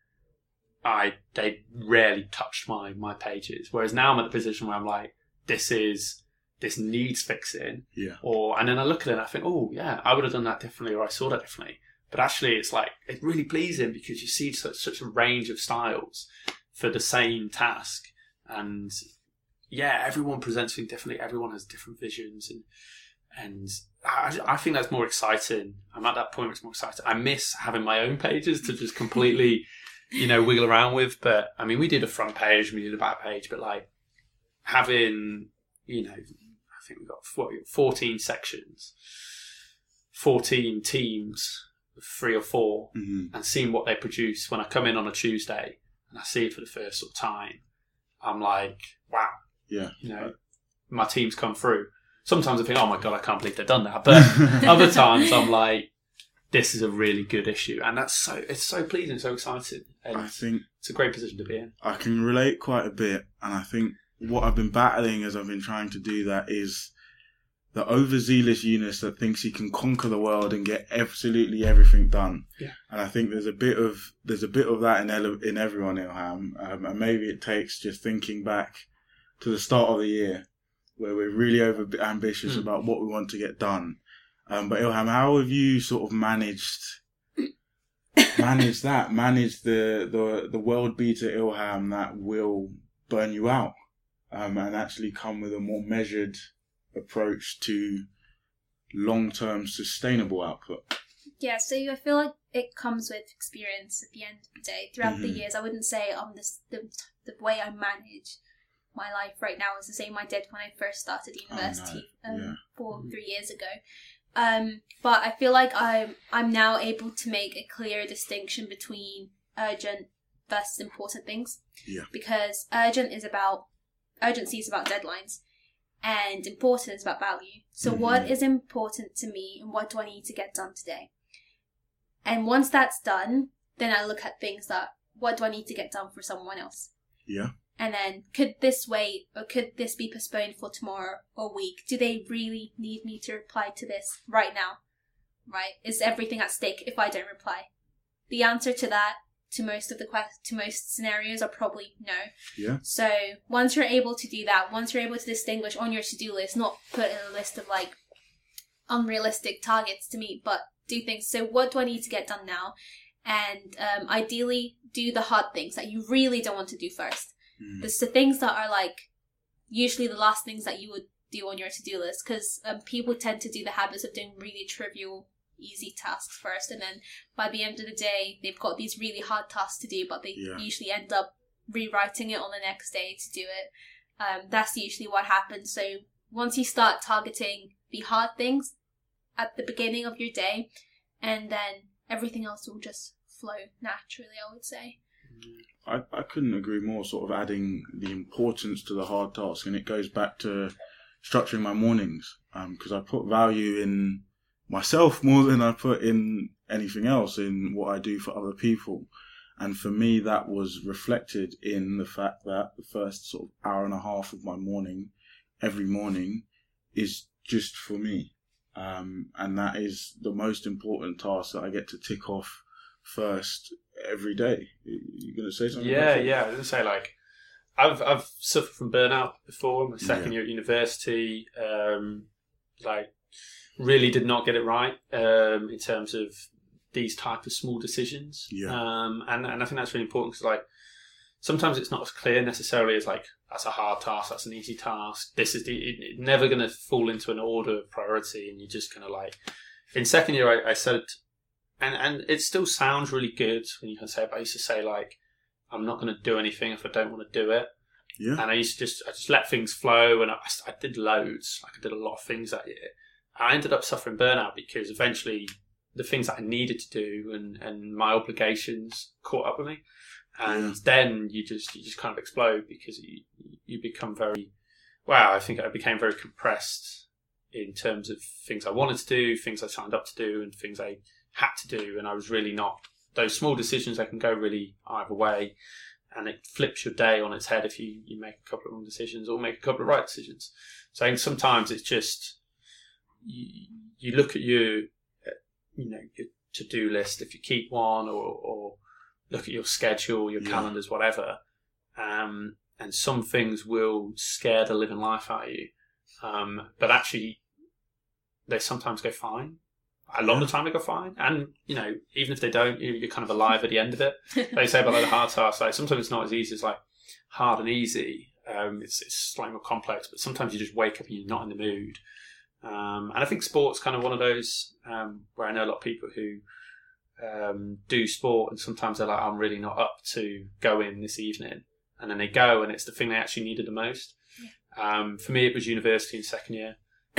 [SPEAKER 2] they rarely touched my pages. Whereas now I'm at the position where I'm like, this needs fixing.
[SPEAKER 1] Yeah.
[SPEAKER 2] And then I look at it and I think, oh yeah, I would have done that differently, or I saw that differently. But actually it's like, it's really pleasing because you see such a range of styles for the same task. And yeah, everyone presents things differently. Everyone has different visions, and I think that's more exciting. I'm at that point where it's more exciting. I miss having my own pages to just completely, you know, wiggle around with. But I mean, we did a front page, we did a back page, but like having, you know, I think we've got 14 sections, 14 teams, 3 or 4, and seeing what they produce. When I come in on a Tuesday and I see it for the first sort of time, I'm like, wow.
[SPEAKER 1] Yeah.
[SPEAKER 2] You know, my team's come through. Sometimes I think, oh my God, I can't believe they've done that. But other times I'm like, this is a really good issue. And it's so pleasing, so exciting. And
[SPEAKER 1] I think
[SPEAKER 2] it's a great position to be in.
[SPEAKER 1] I can relate quite a bit. And I think what I've been battling as I've been trying to do that is the overzealous Eunice that thinks he can conquer the world and get absolutely everything done.
[SPEAKER 2] Yeah.
[SPEAKER 1] And I think there's a bit of that in everyone, Ilham. And maybe it takes just thinking back to the start of the year, where we're really over ambitious about what we want to get done. But Ilham, how have you sort of managed the world beater Ilham that will burn you out, and actually come with a more measured approach to long-term sustainable output?
[SPEAKER 3] Yeah, so I feel like it comes with experience at the end of the day. Throughout the years, I wouldn't say the way I manage my life right now is the same I did when I first started university 3 years ago. But I feel like I'm now able to make a clear distinction between urgent versus important things.
[SPEAKER 1] Yeah.
[SPEAKER 3] Because urgency is about deadlines, and important is about value. So what is important to me, and what do I need to get done today? And once that's done, then I look at things that, what do I need to get done for someone else?
[SPEAKER 1] Yeah.
[SPEAKER 3] And then, could this wait, or could this be postponed for tomorrow or week? Do they really need me to reply to this right now? Right? Is everything at stake if I don't reply? The answer to that, to most scenarios, are probably no.
[SPEAKER 1] Yeah.
[SPEAKER 3] So once you're able to do that, once you're able to distinguish on your to-do list, not put in a list of like unrealistic targets to meet, but do things. So what do I need to get done now? And ideally, do the hard things that you really don't want to do first. It's the things that are like usually the last things that you would do on your to-do list, because people tend to do the habits of doing really trivial, easy tasks first, and then by the end of the day they've got these really hard tasks to do, but they usually end up rewriting it on the next day to do it. That's usually what happens. So once you start targeting the hard things at the beginning of your day, and then everything else will just flow naturally, I would say.
[SPEAKER 1] I couldn't agree more, sort of adding the importance to the hard task. And it goes back to structuring my mornings, because I put value in myself more than I put in anything else, in what I do for other people. And for me, that was reflected in the fact that the first sort of hour and a half of my morning, every morning, is just for me. And that is the most important task that I get to tick off first every day. You going to say something?
[SPEAKER 2] Yeah. I was going to say, like, I've suffered from burnout before. My second year at university, like, really did not get it right in terms of these type of small decisions. And I think that's really important, because, like, sometimes it's not as clear necessarily as, like, that's a hard task, that's an easy task. This is it's never going to fall into an order of priority, and you're just going to, like, in second year, I said, and it still sounds really good when you can say it, but I used to say, like, I'm not going to do anything if I don't want to do it. And I used to just let things flow, and I did loads. Like, I did a lot of things that year. I ended up suffering burnout because eventually the things that I needed to do and my obligations caught up with me. And then you just kind of explode, because you become I think I became very compressed in terms of things I wanted to do, things I signed up to do, and things I had to do. And I was really not, those small decisions, they can go really either way, and it flips your day on its head if you make a couple of wrong decisions or make a couple of right decisions. So I think sometimes it's just, you look at your to-do list, if you keep one, or look at your schedule, your calendars, whatever, and some things will scare the living life out of you, but actually they sometimes go fine. A lot of the time they go fine, and even if they don't, you're kind of alive at the end of it. They say about the hard tasks, like, sometimes it's not as easy as, like, hard and easy. It's slightly more complex, but sometimes you just wake up and you're not in the mood. And I think sport's kind of one of those where I know a lot of people who do sport, and sometimes they're like, I'm really not up to go in this evening, and then they go, and it's the thing they actually needed the most. For me, it was university in second year,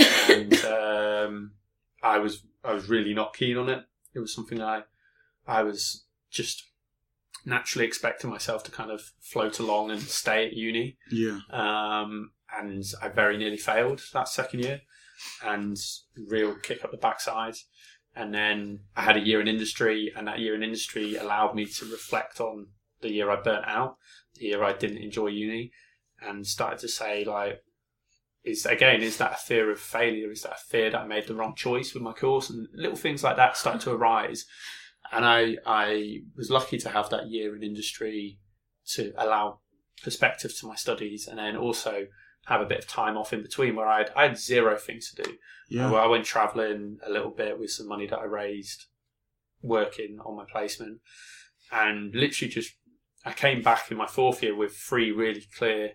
[SPEAKER 2] and I was really not keen on it. It was something I was just naturally expecting myself to kind of float along and stay at uni. And I very nearly failed that second year, and real kick up the backside. And then I had a year in industry, and that year in industry allowed me to reflect on the year I burnt out, the year I didn't enjoy uni, and started to say, like, is that a fear of failure? Is that a fear that I made the wrong choice with my course? And little things like that started to arise. And I was lucky to have that year in industry to allow perspective to my studies, and then also have a bit of time off in between where I had zero things to do. I went travelling a little bit with some money that I raised working on my placement, and literally I came back in my fourth year with 3 really clear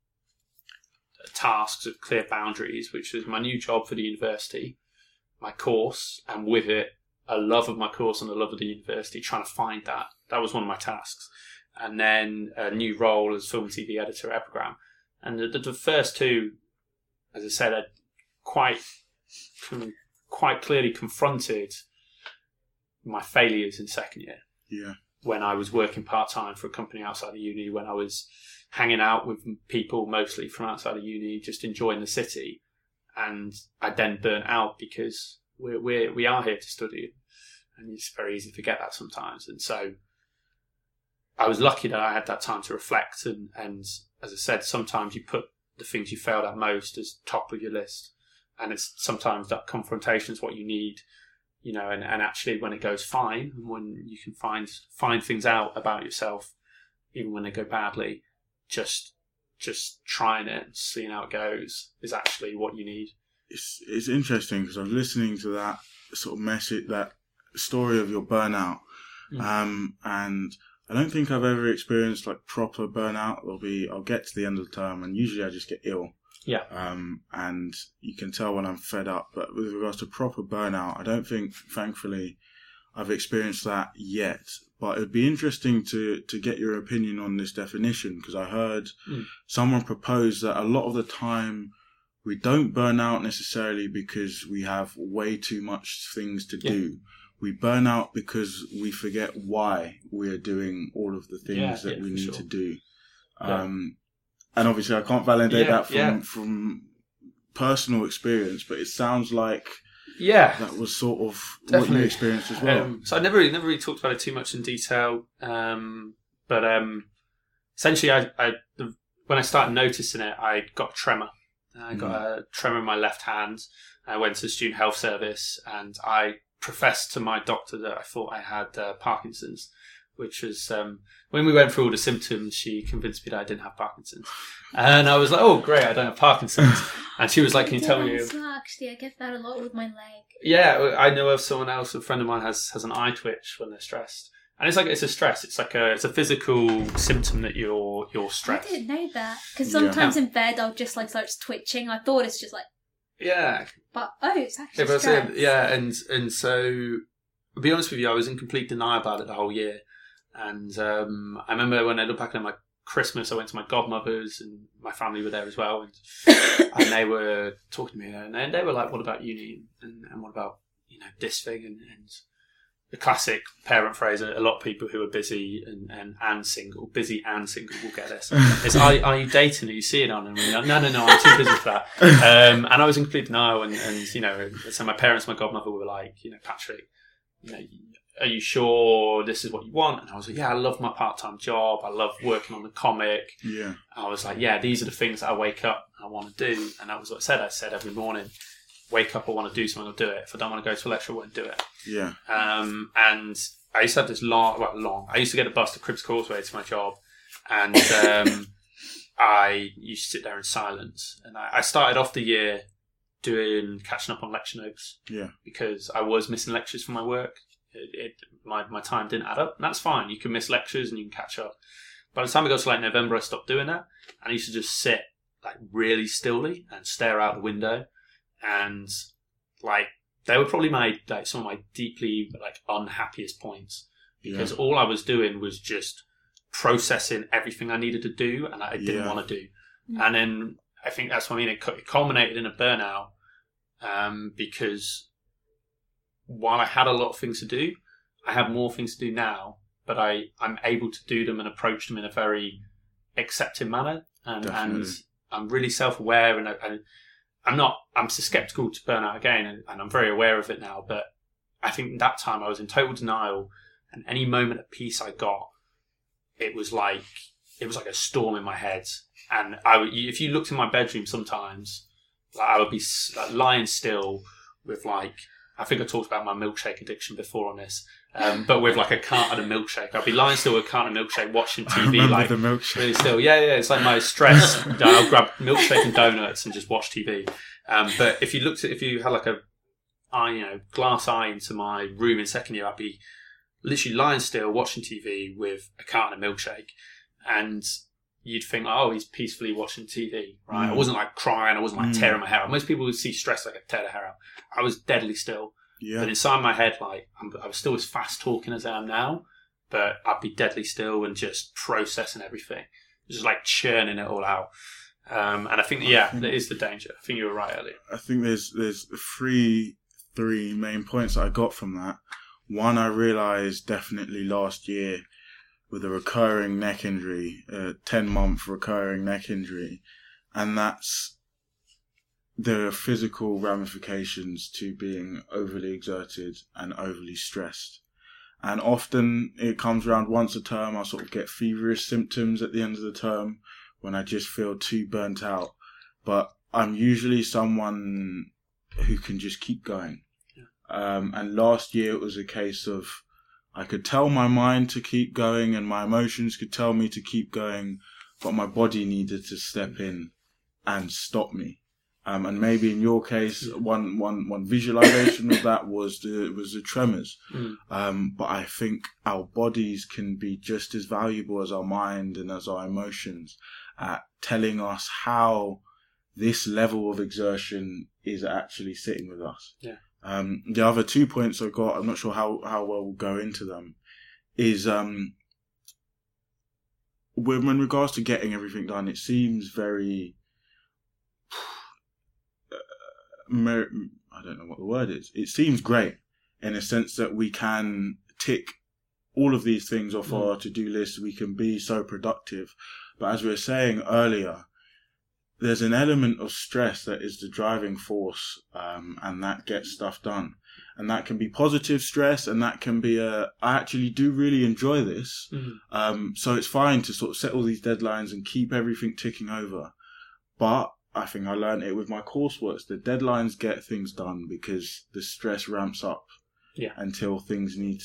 [SPEAKER 2] tasks, of clear boundaries, which was my new job for the university, my course, and with it a love of my course and a love of the university, trying to find that. That was one of my tasks. And then a new role as film and TV editor at Epigram. And the first 2, as I said, I quite clearly confronted my failures in second year. When I was working part-time for a company outside of uni, when I was hanging out with people mostly from outside of uni, just enjoying the city. And I then burnt out, because we are here to study, and it's very easy to forget that sometimes. And so I was lucky that I had that time to reflect, and as I said, sometimes you put the things you failed at most as top of your list, and it's sometimes that confrontation is what you need, and actually when it goes fine, and when you can find things out about yourself, even when they go badly, just trying it and seeing how it goes is actually what you need.
[SPEAKER 1] It's interesting, because I'm listening to that sort of message, that story of your burnout, and I don't think I've ever experienced, like, proper burnout. I'll get to the end of the term, and usually I just get ill. And you can tell when I'm fed up. But with regards to proper burnout, I don't think, thankfully, I've experienced that yet. But it would be interesting to get your opinion on this definition, because I heard someone propose that a lot of the time we don't burn out necessarily because we have way too much things to do. we burn out because we forget why we're doing all of the things that we need to do. And obviously I can't validate that from personal experience, but it sounds like that was sort of what you experienced as well.
[SPEAKER 2] So I never really talked about it too much in detail, but essentially when I started noticing it, I got a tremor. I got a tremor in my left hand. I went to the student health service and I professed to my doctor that I thought I had Parkinson's, which was, when we went through all the symptoms, she convinced me that I didn't have Parkinson's. And I was like, oh, great, I don't have Parkinson's. And she was like, can you tell me?
[SPEAKER 3] Actually, I get that a lot with my leg.
[SPEAKER 2] Yeah, I know of someone else, a friend of mine has an eye twitch when they're stressed. And it's a stress. It's it's a physical symptom that you're stressed.
[SPEAKER 3] I didn't know that. Because sometimes in bed I'll just start twitching. I thought it's just
[SPEAKER 2] yeah.
[SPEAKER 3] But, it's actually stress.
[SPEAKER 2] And so, to be honest with you, I was in complete denial about it the whole year. And I remember when I look back at my Christmas, I went to my godmother's and my family were there as well. And they were talking to me and they were like, what about uni? And what about, this thing? And the classic parent phrase, a lot of people who are busy and single will get this. It's, are you dating? Are you seeing on? And we're like, no, I'm too busy for that. And I was in complete denial. And so my parents, my godmother were like, Patrick, are you sure this is what you want? And I was like, yeah, I love my part-time job. I love working on the comic.
[SPEAKER 1] Yeah.
[SPEAKER 2] I was like, yeah, these are the things that I wake up and I want to do. And that was what I said. I said every morning, wake up, I want to do something, I'll do it. If I don't want to go to a lecture, I won't do it.
[SPEAKER 1] Yeah.
[SPEAKER 2] And I used to have this long. I used to get the bus to Cribs Causeway to my job. And I used to sit there in silence. And I started off the year catching up on lecture notes.
[SPEAKER 1] Yeah. Because
[SPEAKER 2] I was missing lectures from my work. My time didn't add up, and that's fine. You can miss lectures and you can catch up. By the time I got to November, I stopped doing that, and I used to just sit really stilly and stare out the window, and they were probably some of my deeply unhappiest points, because all I was doing was just processing everything I needed to do and I didn't want to do. And then I think that's what I mean. It culminated in a burnout, because while I had a lot of things to do, I have more things to do now, but I'm able to do them and approach them in a very accepting manner. And I'm really self-aware, and I'm skeptical to burn out again, and I'm very aware of it now. But I think that time I was in total denial, and any moment of peace I got, it was like a storm in my head. And if you looked in my bedroom sometimes, I would be lying still with I think I talked about my milkshake addiction before on this, but with a carton of milkshake. I'd be lying still with a carton of milkshake, watching TV,
[SPEAKER 1] the milkshake.
[SPEAKER 2] Really still. Yeah, it's my stress. I'll grab milkshake and donuts and just watch TV. But if you had a glass eye into my room in second year, I'd be literally lying still, watching TV with a carton of milkshake, and you'd think, he's peacefully watching TV, right? I wasn't crying, I wasn't tearing my hair out. Most people would see stress like I tear their hair out. I was deadly still. Yeah. But inside my head, I was still as fast talking as I am now, but I'd be deadly still and just processing everything. Just churning it all out. And I think, that is the danger. I think you were right earlier.
[SPEAKER 1] I think there's three main points that I got from that. One, I realised definitely last year, with a recurring neck injury, a 10-month recurring neck injury. And that's the physical ramifications to being overly exerted and overly stressed. And often it comes around once a term. I sort of get feverish symptoms at the end of the term when I just feel too burnt out. But I'm usually someone who can just keep going. Yeah. And last year it was a case of I could tell my mind to keep going and my emotions could tell me to keep going, but my body needed to step in and stop me. And maybe in your case, one visualization of that was the tremors. But I think our bodies can be just as valuable as our mind and as our emotions at telling us how this level of exertion is actually sitting with us.
[SPEAKER 2] Yeah.
[SPEAKER 1] The other 2 points I got, I'm not sure how well we'll go into them, is when regards to getting everything done, it seems very, I don't know what the word is. It seems great. in a sense that we can tick all of these things off our to-do list. We can be so productive. But as we were saying earlier, there's an element of stress that is the driving force, and that gets stuff done. And that can be positive stress, and that can be I actually do really enjoy this. So it's fine to sort of set all these deadlines and keep everything ticking over. But I think I learned it with my coursework. The deadlines get things done because the stress ramps up until things need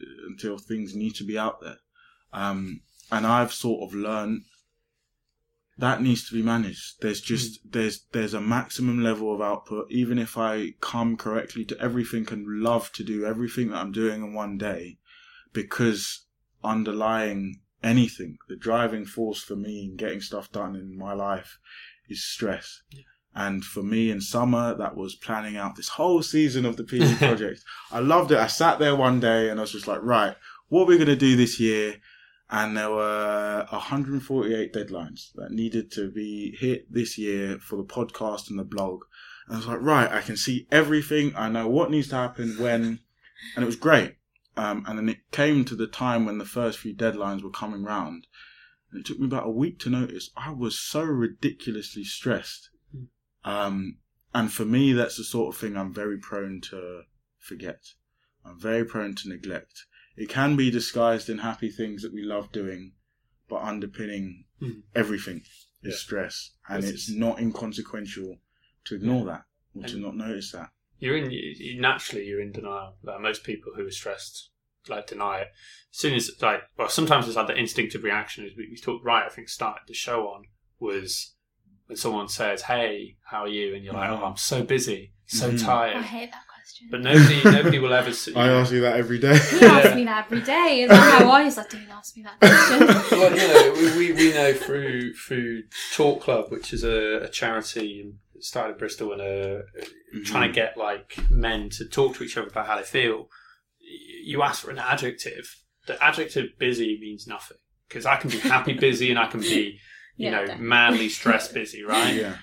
[SPEAKER 1] to be out there. And I've sort of learned that needs to be managed. There's just there's a maximum level of output. Even if I come correctly to everything and love to do everything that I'm doing in one day, because underlying anything, the driving force for me in getting stuff done in my life is stress. And for me in summer, that was planning out this whole season of the PD project. I loved it. I sat there one day and I was just like, right, what are we going to do this year? And there were 148 deadlines that needed to be hit this year for the podcast and the blog. And I was like, right, I can see everything. I know what needs to happen when. And it was great. And then it came to the time when the first few deadlines were coming round. And it took me about a week to notice I was so ridiculously stressed. And for me, that's the sort of thing I'm very prone to forget. I'm very prone to neglect. It can be disguised in happy things that we love doing, but underpinning everything is stress. And it's not inconsequential to ignore that or to not notice that.
[SPEAKER 2] You're in denial. Like most people who are stressed, like, deny it. As soon as, sometimes it's like the instinctive reaction. As we talked, I think started the show on was when someone says, "Hey, how are you?" And you're like, "Oh, I'm so busy, so tired."
[SPEAKER 3] I hate that question.
[SPEAKER 2] But nobody will ever.
[SPEAKER 1] I ask you that every day.
[SPEAKER 3] You ask me that every day. Is that how I was like, don't ask me that question.
[SPEAKER 2] Well, we know through Talk Club, which is a charity and started in Bristol, and trying to get like men to talk to each other about how they feel. You ask for an adjective. The adjective busy means nothing, because I can be happy busy and I can be, madly stressed busy, right?
[SPEAKER 1] Yeah.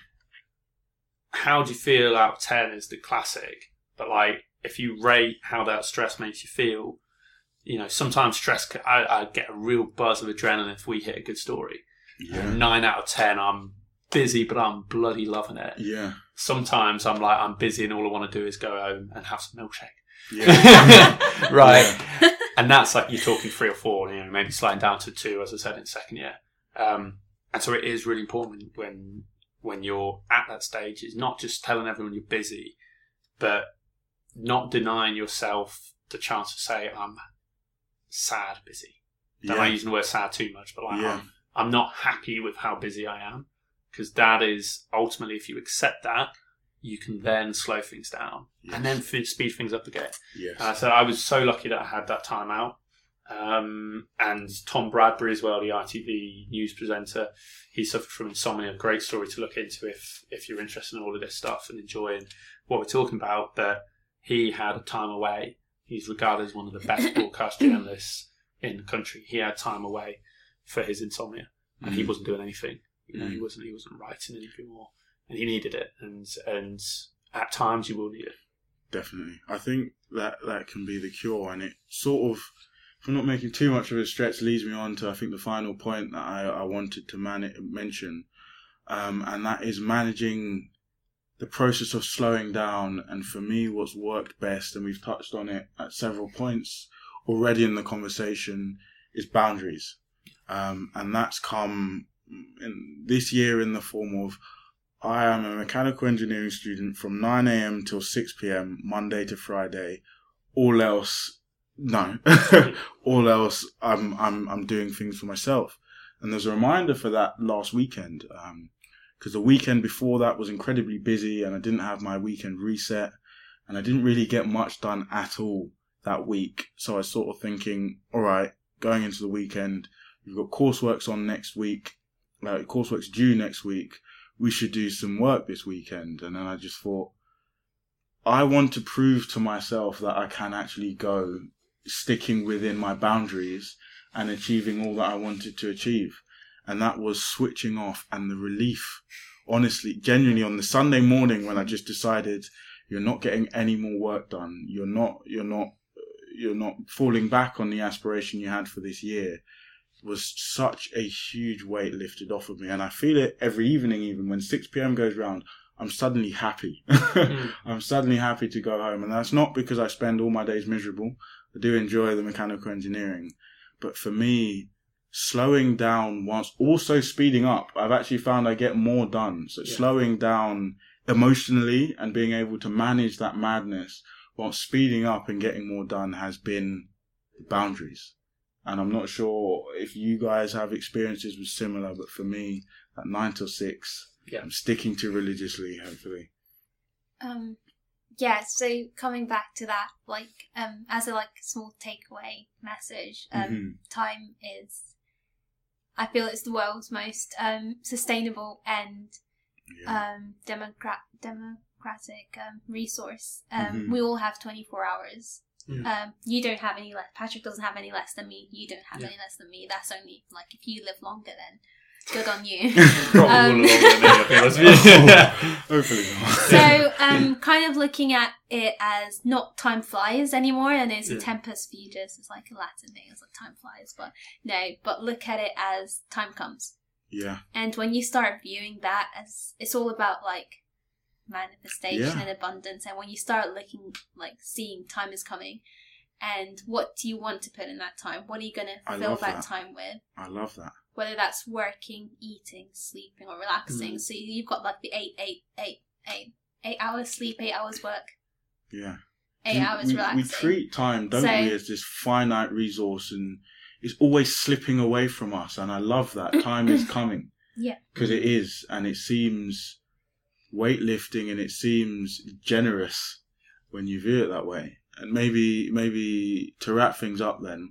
[SPEAKER 2] How do you feel out of 10 is the classic. But like, if you rate how that stress makes you feel, sometimes stress, I get a real buzz of adrenaline if we hit a good story.
[SPEAKER 1] Yeah.
[SPEAKER 2] 9 out of 10, I'm busy, but I'm bloody loving it.
[SPEAKER 1] Yeah.
[SPEAKER 2] Sometimes I'm busy and all I want to do is go home and have some milkshake.
[SPEAKER 1] Yeah.
[SPEAKER 2] Right. Yeah. And that's like, you're talking 3 or 4, maybe sliding down to 2, as I said, in second year. And so it is really important when you're at that stage, is not just telling everyone you're busy, but not denying yourself the chance to say, I'm sad busy. Don't like using the word sad too much, but I'm not happy with how busy I am. Because that is ultimately, if you accept that, you can then slow things down and then speed things up again. Yes. So I was so lucky that I had that time out. And Tom Bradbury as well, the ITV news presenter, he suffered from insomnia. Great story to look into if you're interested in all of this stuff and enjoying what we're talking about. But he had a time away. He's regarded as one of the best broadcast journalists in the country. He had time away for his insomnia, and he wasn't doing anything. He wasn't writing anything more, and he needed it. And at times you will need it.
[SPEAKER 1] Definitely, I think that can be the cure, and it sort of, if I'm not making too much of a stretch, leads me on to, I think, the final point that I wanted to mention, and that is managing the process of slowing down. And for me, what's worked best, and we've touched on it at several points already in the conversation, is boundaries, and that's come in this year in the form of, I am a mechanical engineering student from 9 a.m. till 6 p.m. Monday to Friday. All else, no. All else, I'm doing things for myself. And there's a reminder for that last weekend, because the weekend before that was incredibly busy, and I didn't have my weekend reset, and I didn't really get much done at all that week. So I was sort of thinking, all right, going into the weekend, we've got courseworks on next week. Coursework's due next week. We should do some work this weekend. And then I just thought, I want to prove to myself that I can actually go sticking within my boundaries and achieving all that I wanted to achieve. And that was switching off, and the relief, honestly, genuinely, on the Sunday morning when I just decided you're not getting any more work done. You're not falling back on the aspiration you had for this year, was such a huge weight lifted off of me. And I feel it every evening, even when 6 p.m. goes round, I'm suddenly happy. I'm suddenly happy to go home. And that's not because I spend all my days miserable. I do enjoy the mechanical engineering. But for me, slowing down whilst also speeding up, I've actually found I get more done. So slowing down emotionally and being able to manage that madness while speeding up and getting more done has been the boundaries. And I'm not sure if you guys have experiences with similar, but for me, at 9 till 6, I'm sticking to religiously, hopefully.
[SPEAKER 3] So coming back to that, as a small takeaway message, time is, I feel it's the world's most sustainable and democratic resource. We all have 24 hours. You don't have any less. Patrick doesn't have any less than me. You don't have any less than me. That's only if you live longer, then good on you.
[SPEAKER 2] Probably all longer than me.
[SPEAKER 1] Hopefully not.
[SPEAKER 3] So, kind of looking at it as not time flies anymore, and it's a tempus fugit. It's like a Latin thing. It's like time flies, but look at it as time comes.
[SPEAKER 1] Yeah.
[SPEAKER 3] And when you start viewing that as, it's all about manifestation and abundance, and when you start looking, seeing time is coming, and what do you want to put in that time? What are you going to fill that time with?
[SPEAKER 1] I love that.
[SPEAKER 3] Whether that's working, eating, sleeping, or relaxing. So you've got the 8 hours sleep, 8 hours work.
[SPEAKER 1] Yeah.
[SPEAKER 3] 8 hours relaxing.
[SPEAKER 1] We treat time, don't we, as this finite resource, and it's always slipping away from us. And I love that. Time is coming.
[SPEAKER 3] Yeah.
[SPEAKER 1] Because it is, and it seems weightlifting, and it seems generous when you view it that way. And maybe to wrap things up then,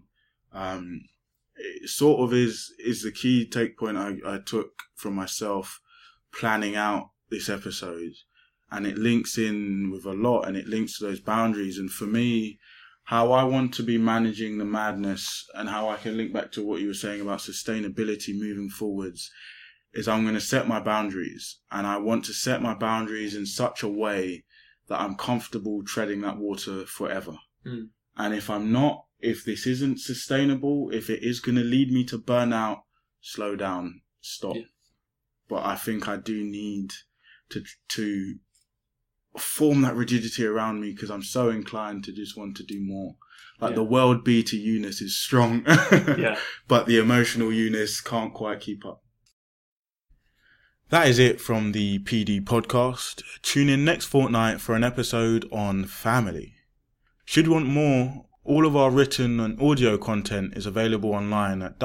[SPEAKER 1] it sort of is the key take point I took from myself planning out this episode, and it links in with a lot, and it links to those boundaries. And for me, how I want to be managing the madness, and how I can link back to what you were saying about sustainability moving forwards, is I'm going to set my boundaries, and I want to set my boundaries in such a way that I'm comfortable treading that water forever. And if this isn't sustainable, if it is going to lead me to burnout, slow down, stop. Yeah. But I think I do need to form that rigidity around me, because I'm so inclined to just want to do more. The world beta Eunice is strong, but the emotional Eunice can't quite keep up. That is it from the PD podcast. Tune in next fortnight for an episode on family. Should you want more, all of our written and audio content is available online at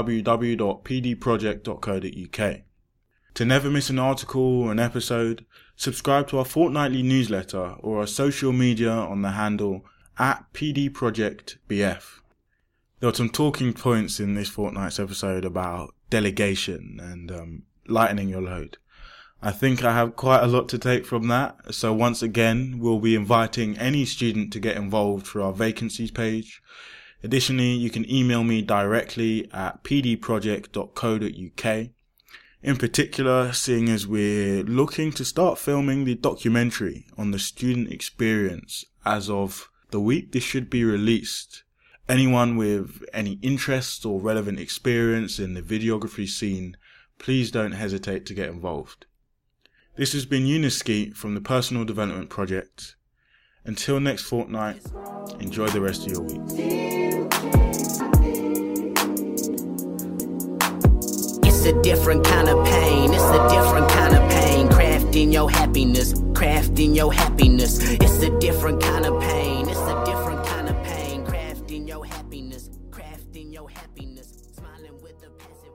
[SPEAKER 1] www.pdproject.co.uk. To never miss an article or an episode, subscribe to our fortnightly newsletter or our social media on the handle @PDProjectBF. There were some talking points in this fortnight's episode about delegation and lightening your load. I think I have quite a lot to take from that. So once again, we'll be inviting any student to get involved through our vacancies page. Additionally, you can email me directly at pdproject.co.uk. In particular, seeing as we're looking to start filming the documentary on the student experience as of the week this should be released. Anyone with any interest or relevant experience in the videography scene, please don't hesitate to get involved. This has been Eunice Skeet from the Personal Development Project. Until next fortnight, enjoy the rest of your week.
[SPEAKER 4] It's a different kind of pain. It's a different kind of pain. Crafting your happiness. Crafting your happiness. It's a different kind of pain. It's a different kind of pain. Crafting your happiness. Crafting your happiness. Smiling with a passive